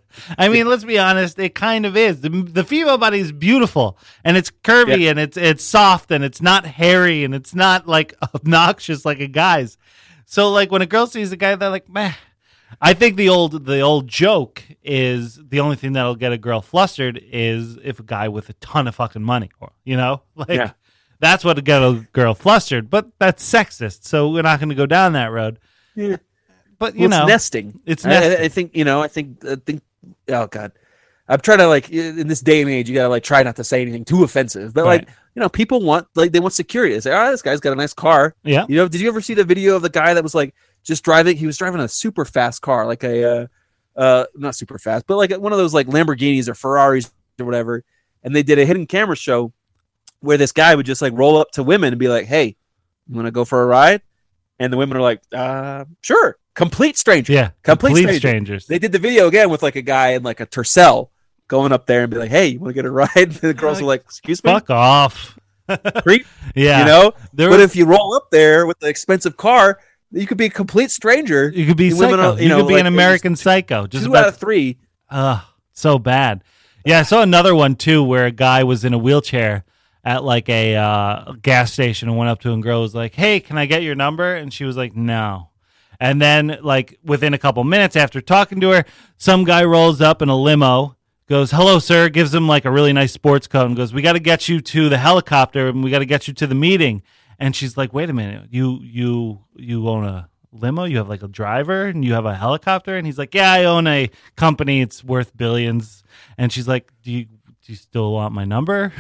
Speaker 3: I mean, let's be honest, it kind of is. The, the female body is beautiful and it's curvy
Speaker 4: Yeah.
Speaker 3: and it's it's soft and it's not hairy and it's not like obnoxious like a guy's. So like when a girl sees a guy, they're like, meh. I think the old the old joke is the only thing that'll get a girl flustered is if a guy with a ton of fucking money, or you know, like
Speaker 4: Yeah.
Speaker 3: that's what get a girl flustered. But that's sexist, so we're not going to go down that road.
Speaker 4: Yeah.
Speaker 3: But you
Speaker 4: well,
Speaker 3: know,
Speaker 4: it's nesting.
Speaker 3: it's
Speaker 4: I-
Speaker 3: nesting.
Speaker 4: I, I think you know. I think I think. Oh God, I'm trying to like in this day and age, you gotta like try not to say anything too offensive. But
Speaker 3: Right.
Speaker 4: like you know, people want like they want security. They say, oh, this guy's got a nice car.
Speaker 3: yeah,
Speaker 4: You know, did you ever see the video of the guy that was like just driving? He was driving a super fast car, like a uh, uh not super fast, but like one of those like Lamborghinis or Ferraris or whatever. And they did a hidden camera show where this guy would just like roll up to women and be like, "Hey, you want to go for a ride?" And the women are like, "Uh, sure." Complete stranger.
Speaker 3: yeah,
Speaker 4: Complete
Speaker 3: complete
Speaker 4: stranger.
Speaker 3: strangers.
Speaker 4: They did the video again with like a guy in like a Tercel going up there and be like, "Hey, you want to get a ride?" And the girls are like, "Excuse me,
Speaker 3: Fuck off.
Speaker 4: creep."
Speaker 3: Yeah,
Speaker 4: You know.
Speaker 3: there
Speaker 4: But
Speaker 3: was,
Speaker 4: if you roll up there with the expensive car, you could be a complete stranger.
Speaker 3: you could be
Speaker 4: the women
Speaker 3: psycho.
Speaker 4: are-
Speaker 3: You,
Speaker 4: you know,
Speaker 3: could be
Speaker 4: like,
Speaker 3: an
Speaker 4: they
Speaker 3: American psycho. Just
Speaker 4: Two
Speaker 3: about
Speaker 4: out of three.
Speaker 3: Ugh, so bad. Yeah, I saw another one too where a guy was in a wheelchair at like a uh, gas station and went up to a girl was like, "Hey, can I get your number?" And she was like, "No." And then like within a couple minutes after talking to her, some guy rolls up in a limo, goes, "Hello, sir," gives him like a really nice sports coat and goes, "We got to get you to the helicopter and we got to get you to the meeting." And she's like, "Wait a minute, you you you own a limo? You have like a driver and you have a helicopter?" And he's like, "Yeah, I own a company. It's worth billions." And she's like, "Do you do you still want my number?"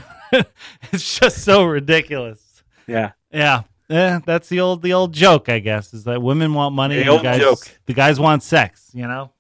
Speaker 3: It's just so ridiculous.
Speaker 4: Yeah.
Speaker 3: Yeah. Yeah, that's the old the old joke, I guess, is that women want money
Speaker 4: The
Speaker 3: and
Speaker 4: old
Speaker 3: the guys
Speaker 4: joke.
Speaker 3: the guys want sex, you know?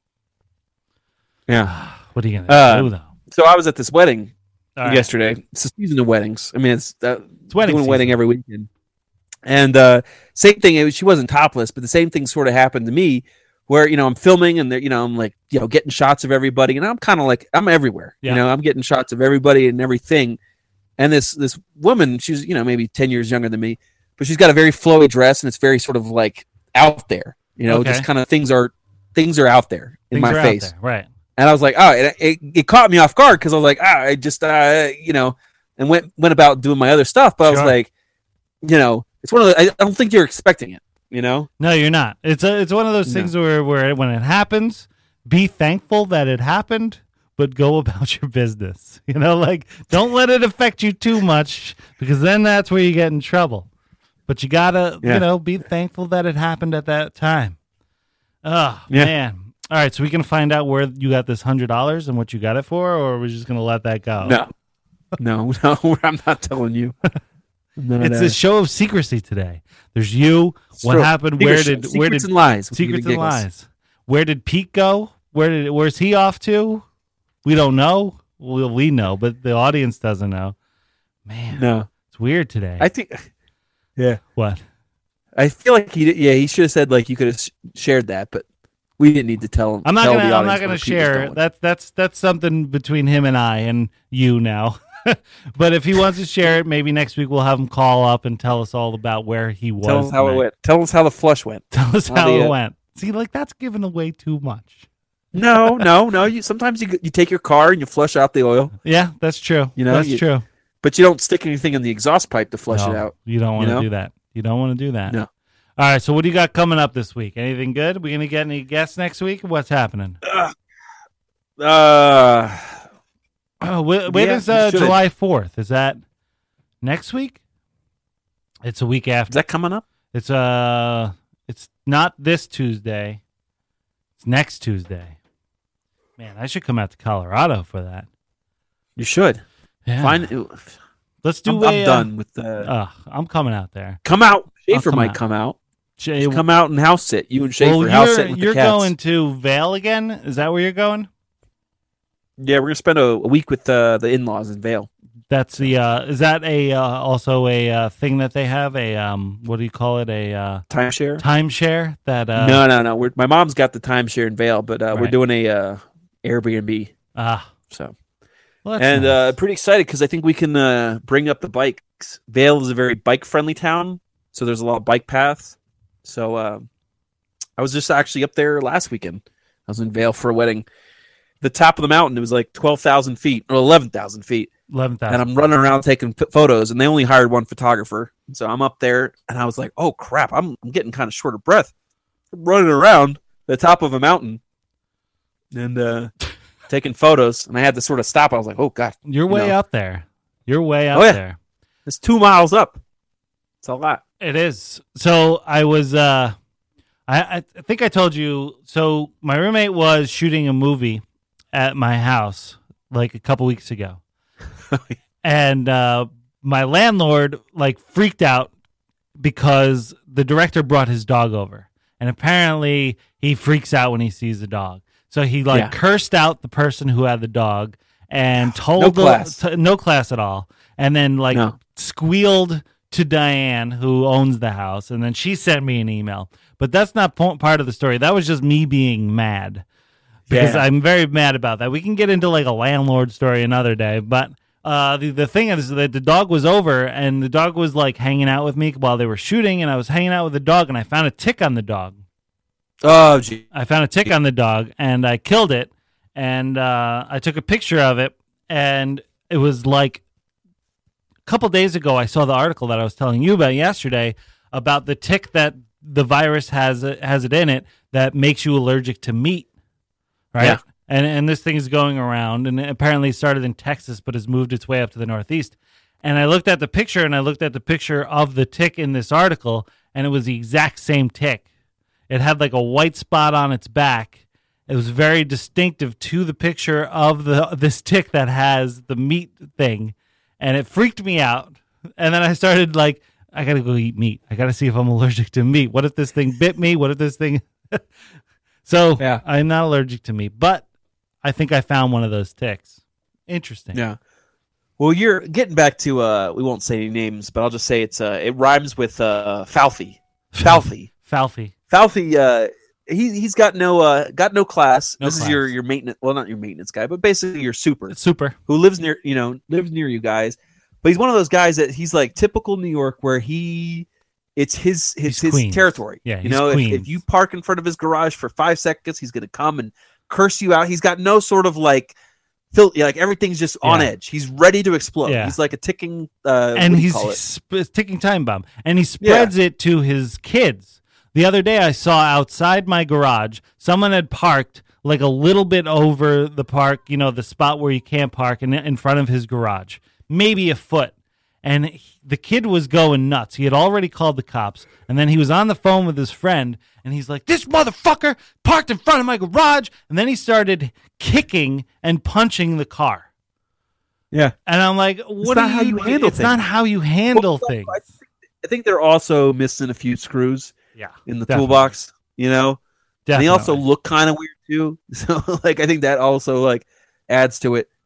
Speaker 4: Yeah.
Speaker 3: What are you gonna
Speaker 4: Uh,
Speaker 3: do though?
Speaker 4: So I was at this wedding
Speaker 3: All right.
Speaker 4: yesterday. It's the season of weddings. I mean, it's uh,
Speaker 3: It's wedding
Speaker 4: doing a wedding
Speaker 3: season.
Speaker 4: every weekend. And uh, same thing. It was, she wasn't topless, but the same thing sort of happened to me, where you know I'm filming and there- you know I'm like you know getting shots of everybody, and I'm kind of like I'm everywhere.
Speaker 3: Yeah.
Speaker 4: You know, I'm getting shots of everybody and everything. And this this woman, she's you know maybe ten years younger than me, but she's got a very flowy dress and it's very sort of like out there. You know,
Speaker 3: Okay.
Speaker 4: just kind of things are things are out there in
Speaker 3: Things
Speaker 4: my
Speaker 3: are out
Speaker 4: face.
Speaker 3: there, right?
Speaker 4: And I was like, oh, it, it, it caught me off guard because I was like, ah, I just, uh, you know, and went went about doing my other stuff. But I was
Speaker 3: Sure.
Speaker 4: like, you know, it's one of the, I don't think you're expecting it, you know?
Speaker 3: No, you're not. It's a, it's one of those
Speaker 4: No.
Speaker 3: things where where when it happens, be thankful that it happened, but go about your business. You know, like don't let it affect you too much because then that's where you get in trouble. But you gotta,
Speaker 4: Yeah.
Speaker 3: you know, be thankful that it happened at that time. Oh
Speaker 4: Yeah.
Speaker 3: man. All right, so we can find out where you got this hundred dollars and what you got it for, or are we just gonna let that go?
Speaker 4: No, no, no, I'm not telling you. No,
Speaker 3: It's
Speaker 4: no.
Speaker 3: a show of secrecy today. There's you. What
Speaker 4: True.
Speaker 3: happened?
Speaker 4: Secrets-
Speaker 3: Where did
Speaker 4: secrets
Speaker 3: where did
Speaker 4: and lies? with
Speaker 3: secrets
Speaker 4: the
Speaker 3: and
Speaker 4: giggles.
Speaker 3: lies? Where did Pete go? Where did where's he off to? We don't know. Well, we know, but the audience doesn't know. Man,
Speaker 4: No,
Speaker 3: it's weird today.
Speaker 4: I think. Yeah,
Speaker 3: what?
Speaker 4: I feel like he. Yeah, he should have said like you could have shared that, but we didn't need to tell him.
Speaker 3: I'm not
Speaker 4: tell
Speaker 3: gonna.
Speaker 4: the
Speaker 3: I'm not
Speaker 4: audience
Speaker 3: gonna
Speaker 4: what Pete was
Speaker 3: share.
Speaker 4: doing.
Speaker 3: That's that's that's something between him and I and you now. But if he wants to share it, maybe next week we'll have him call up and tell us all about where he was.
Speaker 4: Tell us how it
Speaker 3: tonight.
Speaker 4: went. Tell us how the flush went.
Speaker 3: Tell us
Speaker 4: How
Speaker 3: how
Speaker 4: the,
Speaker 3: it
Speaker 4: uh,
Speaker 3: went. See, like that's giving away too much.
Speaker 4: No, no, no. You sometimes you you take your car and you flush out the oil,
Speaker 3: Yeah, that's true.
Speaker 4: You know,
Speaker 3: that's
Speaker 4: you-
Speaker 3: true.
Speaker 4: but you don't stick anything in the exhaust pipe to flush
Speaker 3: No,
Speaker 4: it out.
Speaker 3: You don't want to
Speaker 4: know?
Speaker 3: do that. You don't want to do that.
Speaker 4: No.
Speaker 3: All right. So what do you got coming up this week? Anything good? We gonna get any guests next week? What's happening?
Speaker 4: Uh,
Speaker 3: Oh, wh- when
Speaker 4: Yeah,
Speaker 3: is
Speaker 4: we
Speaker 3: uh,
Speaker 4: should.
Speaker 3: July fourth? Is that next week? It's a week
Speaker 4: is
Speaker 3: after.
Speaker 4: that coming up?
Speaker 3: It's uh, it's not this Tuesday. It's next Tuesday. Man, I should come out to Colorado for that.
Speaker 4: You should.
Speaker 3: Yeah.
Speaker 4: Fine.
Speaker 3: Let's do.
Speaker 4: I'm,
Speaker 3: a,
Speaker 4: I'm
Speaker 3: uh,
Speaker 4: done with the.
Speaker 3: Uh, I'm coming out there.
Speaker 4: come out. Schaefer
Speaker 3: come
Speaker 4: might
Speaker 3: out.
Speaker 4: come out.
Speaker 3: Jay,
Speaker 4: Just come out and house sit. You and Schaefer
Speaker 3: well,
Speaker 4: house
Speaker 3: you're,
Speaker 4: sit with
Speaker 3: you're
Speaker 4: the cats.
Speaker 3: going to Vail again. Is that where you're going?
Speaker 4: Yeah, we're gonna spend a, a week with uh, the in-laws in Vail.
Speaker 3: That's the. Uh, is that a uh, also a uh, thing that they have? A um, what do you call it? A uh,
Speaker 4: Timeshare?
Speaker 3: timeshare that. Uh,
Speaker 4: no, no, no. We're, my mom's got the timeshare in Vail, but uh, we're
Speaker 3: Right.
Speaker 4: doing a uh, Airbnb.
Speaker 3: Ah,
Speaker 4: So
Speaker 3: well, that's
Speaker 4: and
Speaker 3: nice.
Speaker 4: uh, pretty excited because I think we can uh, bring up the bikes. Vail is a very bike-friendly town, so there's a lot of bike paths. So uh, I was just actually up there last weekend. I was in Vail for a wedding. The top of the mountain, it was like twelve thousand feet or eleven thousand feet.
Speaker 3: eleven
Speaker 4: And
Speaker 3: thousand.
Speaker 4: I'm running around taking p- photos, and they only hired one photographer. So I'm up there, and I was like, "Oh crap! I'm, I'm getting kind of short of breath, I'm running around the top of a mountain, and uh, taking photos." And I had to sort of stop. I was like, "Oh god,
Speaker 3: You're
Speaker 4: you
Speaker 3: way
Speaker 4: know.
Speaker 3: up there. You're way up
Speaker 4: Oh, yeah.
Speaker 3: there.
Speaker 4: it's two miles up. It's a lot."
Speaker 3: It is. So I was. Uh, I I think I told you. So my roommate was shooting a movie at my house like a couple weeks ago, and uh, my landlord like freaked out because the director brought his dog over, and apparently he freaks out when he sees a dog. So he like
Speaker 4: Yeah.
Speaker 3: cursed out the person who had the dog and told
Speaker 4: No
Speaker 3: the
Speaker 4: class.
Speaker 3: t- no class at all, and then like
Speaker 4: No.
Speaker 3: squealed to Diane, who owns the house, and then she sent me an email. But that's not po- part of the story. That was just me being mad because
Speaker 4: Yeah.
Speaker 3: I'm very mad about that. We can get into like a landlord story another day, but uh, the the thing is that the dog was over, and the dog was like hanging out with me while they were shooting, and I was hanging out with the dog, and I found a tick on the dog.
Speaker 4: Oh gee,
Speaker 3: I found a tick on the dog, and I killed it, and uh, I took a picture of it, and it was like a couple days ago. I saw the article that I was telling you about yesterday about the tick that the virus has has it in it that makes you allergic to meat, right?
Speaker 4: Yeah.
Speaker 3: And and this thing is going around, and it apparently started in Texas, but has moved its way up to the Northeast. And I looked at the picture, and I looked at the picture of the tick in this article, and it was the exact same tick. It had like a white spot on its back. It was very distinctive to the picture of the this tick that has the meat thing, and it freaked me out. And then I started like, I gotta go eat meat. I gotta see if I'm allergic to meat. What if this thing bit me? What if this thing? So
Speaker 4: Yeah.
Speaker 3: I'm not allergic to meat, but I think I found one of those ticks. Interesting.
Speaker 4: yeah. Well, you're getting back to uh, we won't say any names, but I'll just say it's uh, it rhymes with uh, Falfy. Falfy.
Speaker 3: Falfy.
Speaker 4: Falfy, uh, he he's got no uh, got no class.
Speaker 3: No
Speaker 4: this
Speaker 3: class.
Speaker 4: is your your maintenance. Well, not your maintenance guy, but basically your super
Speaker 3: It's super.
Speaker 4: who lives near you know lives near you guys. But he's one of those guys that he's like typical New York, where he it's his his
Speaker 3: He's
Speaker 4: his
Speaker 3: Queens.
Speaker 4: territory.
Speaker 3: Yeah,
Speaker 4: you
Speaker 3: he's
Speaker 4: know, if,
Speaker 3: Queens.
Speaker 4: if you park in front of his garage for five seconds, he's gonna come and curse you out. He's got no sort of like. Fil- yeah, like everything's just on
Speaker 3: Yeah.
Speaker 4: edge. He's ready to explode.
Speaker 3: Yeah.
Speaker 4: He's like a ticking, uh,
Speaker 3: and
Speaker 4: what do you
Speaker 3: he's,
Speaker 4: call it?
Speaker 3: sp- ticking time bomb, and he spreads it to his kids. The other day, I saw outside my garage, someone had parked like a little bit over the park, you know, the spot where you can't park, in, in front of his garage, maybe a foot. And he- the kid was going nuts. He had already called the cops, and then he was on the phone with his friend, and he's like, "This motherfucker parked in front of my garage," and then he started kicking and punching the car.
Speaker 4: Yeah.
Speaker 3: And I'm like, "What
Speaker 4: not
Speaker 3: do
Speaker 4: how
Speaker 3: you,
Speaker 4: you
Speaker 3: do?
Speaker 4: handle
Speaker 3: It's not
Speaker 4: things.
Speaker 3: how you handle
Speaker 4: Well,
Speaker 3: things."
Speaker 4: I think, I think they're also missing a few screws
Speaker 3: Yeah,
Speaker 4: in the
Speaker 3: definitely.
Speaker 4: toolbox. You know, and
Speaker 3: Definitely.
Speaker 4: they also look kind of weird too. So, like, I think that also like adds to it.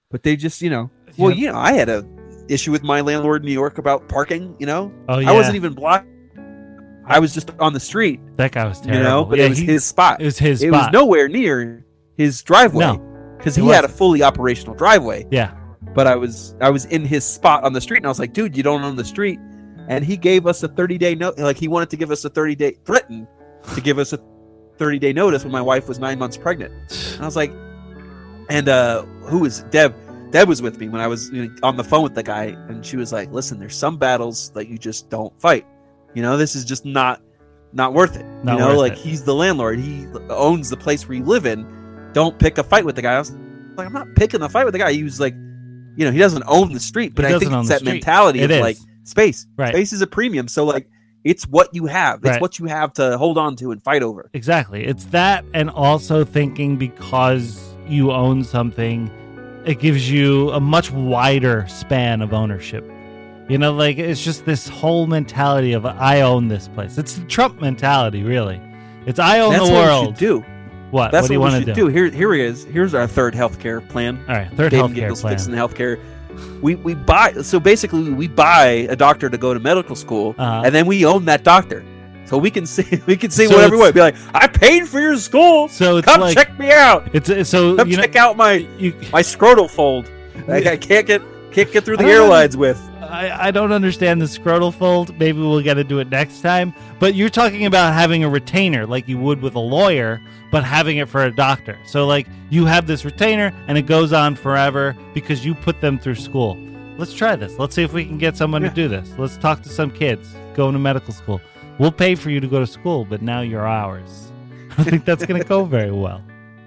Speaker 4: but they just, you know, well,
Speaker 3: Yeah.
Speaker 4: you know, I had a issue with my landlord in New York about parking. You know,
Speaker 3: Oh yeah,
Speaker 4: I wasn't even blocked. I was just on the street,
Speaker 3: that guy was
Speaker 4: you
Speaker 3: terrible.
Speaker 4: know, but
Speaker 3: yeah,
Speaker 4: it was
Speaker 3: he-
Speaker 4: his spot.
Speaker 3: It was his
Speaker 4: It was
Speaker 3: spot.
Speaker 4: nowhere near his driveway
Speaker 3: No,
Speaker 4: because
Speaker 3: it
Speaker 4: he had a
Speaker 3: wasn't.
Speaker 4: fully operational driveway.
Speaker 3: Yeah,
Speaker 4: But I was I was in his spot on the street, and I was like, dude, you don't own the street. And he gave us a thirty day note. Like he wanted to give us a thirty day threatened to give us a thirty day notice when my wife was nine months pregnant. And I was like, and uh, who was Deb? Deb was with me when I was, you know, on the phone with the guy, and she was like, listen, there's some battles that you just don't fight. You know, this is just not not worth it.
Speaker 3: Not
Speaker 4: you know,
Speaker 3: worth
Speaker 4: like
Speaker 3: it.
Speaker 4: he's the landlord. He owns the place where you live in. Don't pick a fight with the guy. I was like, I'm not picking the fight with the guy. He was like, you know, he doesn't own the street, but
Speaker 3: He
Speaker 4: I
Speaker 3: doesn't
Speaker 4: think
Speaker 3: own
Speaker 4: it's
Speaker 3: the
Speaker 4: that
Speaker 3: street.
Speaker 4: mentality
Speaker 3: It
Speaker 4: of
Speaker 3: is.
Speaker 4: like space.
Speaker 3: Right.
Speaker 4: Space is a premium. So like, it's what you have. It's
Speaker 3: Right.
Speaker 4: what you have to hold on to and fight over.
Speaker 3: exactly. It's that, and also thinking because you own something, it gives you a much wider span of ownership. You know, like it's just this whole mentality of I own this place. It's the Trump mentality, really. It's I own
Speaker 4: That's
Speaker 3: the
Speaker 4: what
Speaker 3: world.
Speaker 4: we should do.
Speaker 3: What?
Speaker 4: That's
Speaker 3: what do you
Speaker 4: what we
Speaker 3: want to
Speaker 4: should
Speaker 3: do?
Speaker 4: do. Here, here he is. Here's our third healthcare plan.
Speaker 3: All right, third
Speaker 4: Dave and
Speaker 3: healthcare
Speaker 4: Giggles
Speaker 3: plan.
Speaker 4: fixing healthcare. We we buy so basically we buy a doctor to go to medical school,
Speaker 3: Uh-huh.
Speaker 4: and then we own that doctor, so we can say we can say
Speaker 3: So
Speaker 4: whatever we
Speaker 3: it's-
Speaker 4: want. Be like, I paid for your school.
Speaker 3: So it's
Speaker 4: Come
Speaker 3: like
Speaker 4: check me out.
Speaker 3: it's it's- so
Speaker 4: Come
Speaker 3: you know
Speaker 4: check out my
Speaker 3: you.
Speaker 4: my scrotal fold. Like I can't get can't get through the
Speaker 3: I don't know.
Speaker 4: airlines with.
Speaker 3: I, I don't understand the scrotal fold. Maybe we'll get into it next time. But you're talking about having a retainer like you would with a lawyer, but having it for a doctor. So, like, you have this retainer and it goes on forever because you put them through school. Let's try this. Let's see if we can get someone
Speaker 4: Yeah.
Speaker 3: to do this. Let's talk to some kids going to medical school. We'll pay for you to go to school, but now you're ours. I think that's going to go very well.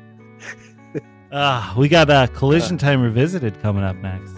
Speaker 3: Ah, we got uh, Collision Time Revisited coming up next.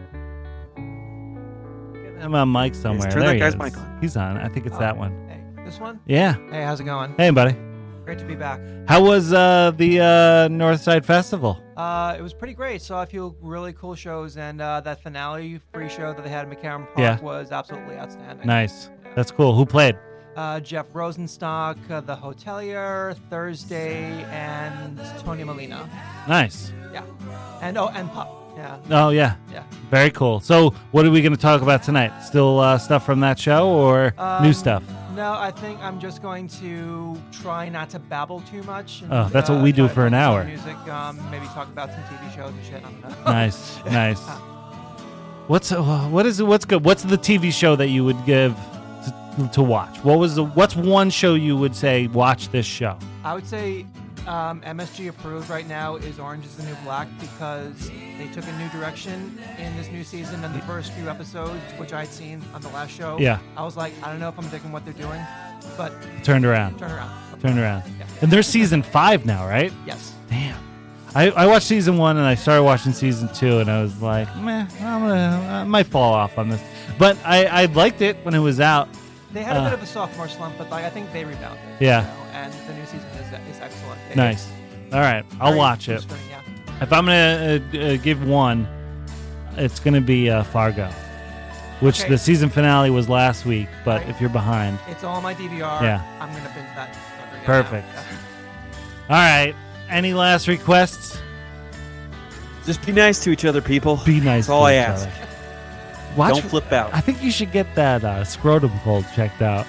Speaker 3: I'm on mic somewhere.
Speaker 4: turn
Speaker 3: there
Speaker 4: that
Speaker 3: he
Speaker 4: guy's
Speaker 3: is.
Speaker 4: mic on.
Speaker 3: He's on. I think it's
Speaker 7: Oh,
Speaker 3: that one.
Speaker 7: Hey, this one?
Speaker 3: Yeah.
Speaker 7: Hey, how's it going?
Speaker 3: Hey, buddy.
Speaker 7: Great to be back.
Speaker 3: How was uh, the uh, Northside Festival?
Speaker 7: Uh, it was pretty great. Saw a few really cool shows, and uh, that finale free show that they had in McCarran Park
Speaker 3: Yeah.
Speaker 7: was absolutely outstanding.
Speaker 3: Nice. That's cool. Who played?
Speaker 7: Uh, Jeff Rosenstock, uh, The Hotelier, Thursday, and Tony Molina.
Speaker 3: Nice.
Speaker 7: Yeah. And oh, and Pup. Yeah.
Speaker 3: Oh, yeah.
Speaker 7: Yeah.
Speaker 3: Very cool. So, what are we going to talk about tonight? Still uh, stuff from that show or
Speaker 7: Um,
Speaker 3: new stuff?
Speaker 7: No, I think I'm just going to try not to babble too much. And,
Speaker 3: Oh, that's what
Speaker 7: uh,
Speaker 3: we do
Speaker 7: try to
Speaker 3: for an
Speaker 7: focus on
Speaker 3: hour.
Speaker 7: Music, um, maybe talk about some T V shows and shit. I don't know.
Speaker 3: Nice. Nice. What's uh, what is what's good? What's the T V show that you would give to, to watch? What was the what's one show you would say watch this show?
Speaker 7: I would say um, M S G approved right now is Orange is the New Black because they took a new direction in this new season. And the first few episodes, which I'd seen on the last show,
Speaker 3: Yeah.
Speaker 7: I was like, I don't know if I'm digging what they're doing, but
Speaker 3: Turned around.
Speaker 7: turn around.
Speaker 3: Turned around.
Speaker 7: Yeah.
Speaker 3: And there's season five now, right?
Speaker 7: Yes.
Speaker 3: Damn. I, I watched season one and I started watching season two and I was like, meh, I'm gonna, I might fall off on this. But I, I liked it when it was out.
Speaker 7: They had a
Speaker 3: Uh,
Speaker 7: bit of a sophomore slump, but like, I think they rebounded.
Speaker 3: Yeah.
Speaker 7: You know, and the new season is, is excellent. It
Speaker 3: Nice.
Speaker 7: is
Speaker 3: All right. I'll
Speaker 7: very
Speaker 3: watch it.
Speaker 7: interesting, yeah.
Speaker 3: If I'm going to uh, uh, give one, it's going to be uh, Fargo, which
Speaker 7: Okay.
Speaker 3: the season finale was last week. But
Speaker 7: Right.
Speaker 3: if you're behind,
Speaker 7: It's all on my D V R.
Speaker 3: Yeah.
Speaker 7: I'm gonna binge that. sucker again
Speaker 3: Perfect.
Speaker 7: now.
Speaker 3: all right. Any last requests?
Speaker 4: Just be nice to each other, people.
Speaker 3: Be nice.
Speaker 4: That's all
Speaker 3: to
Speaker 4: I
Speaker 3: each
Speaker 4: ask.
Speaker 3: other. Watch,
Speaker 4: Don't flip out.
Speaker 3: I think you should get that uh, scrotum fold checked out.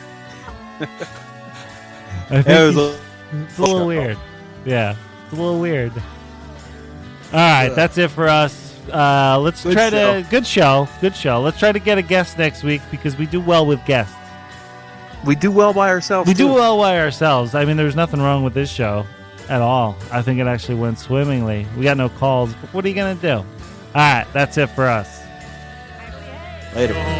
Speaker 3: I think
Speaker 4: It was
Speaker 3: you
Speaker 4: a-
Speaker 3: sh- it's a little weird. Yeah, it's a little weird. All right, that's it for us. Uh, let's
Speaker 4: Good
Speaker 3: try
Speaker 4: show.
Speaker 3: to good show, good show. Let's try to get a guest next week because we do well with guests.
Speaker 4: we do well by ourselves.
Speaker 3: We do
Speaker 4: too.
Speaker 3: well by ourselves. I mean, there's nothing wrong with this show at all. I think it actually went swimmingly. We got no calls, but what are you gonna do? All right, that's it for us.
Speaker 4: Later.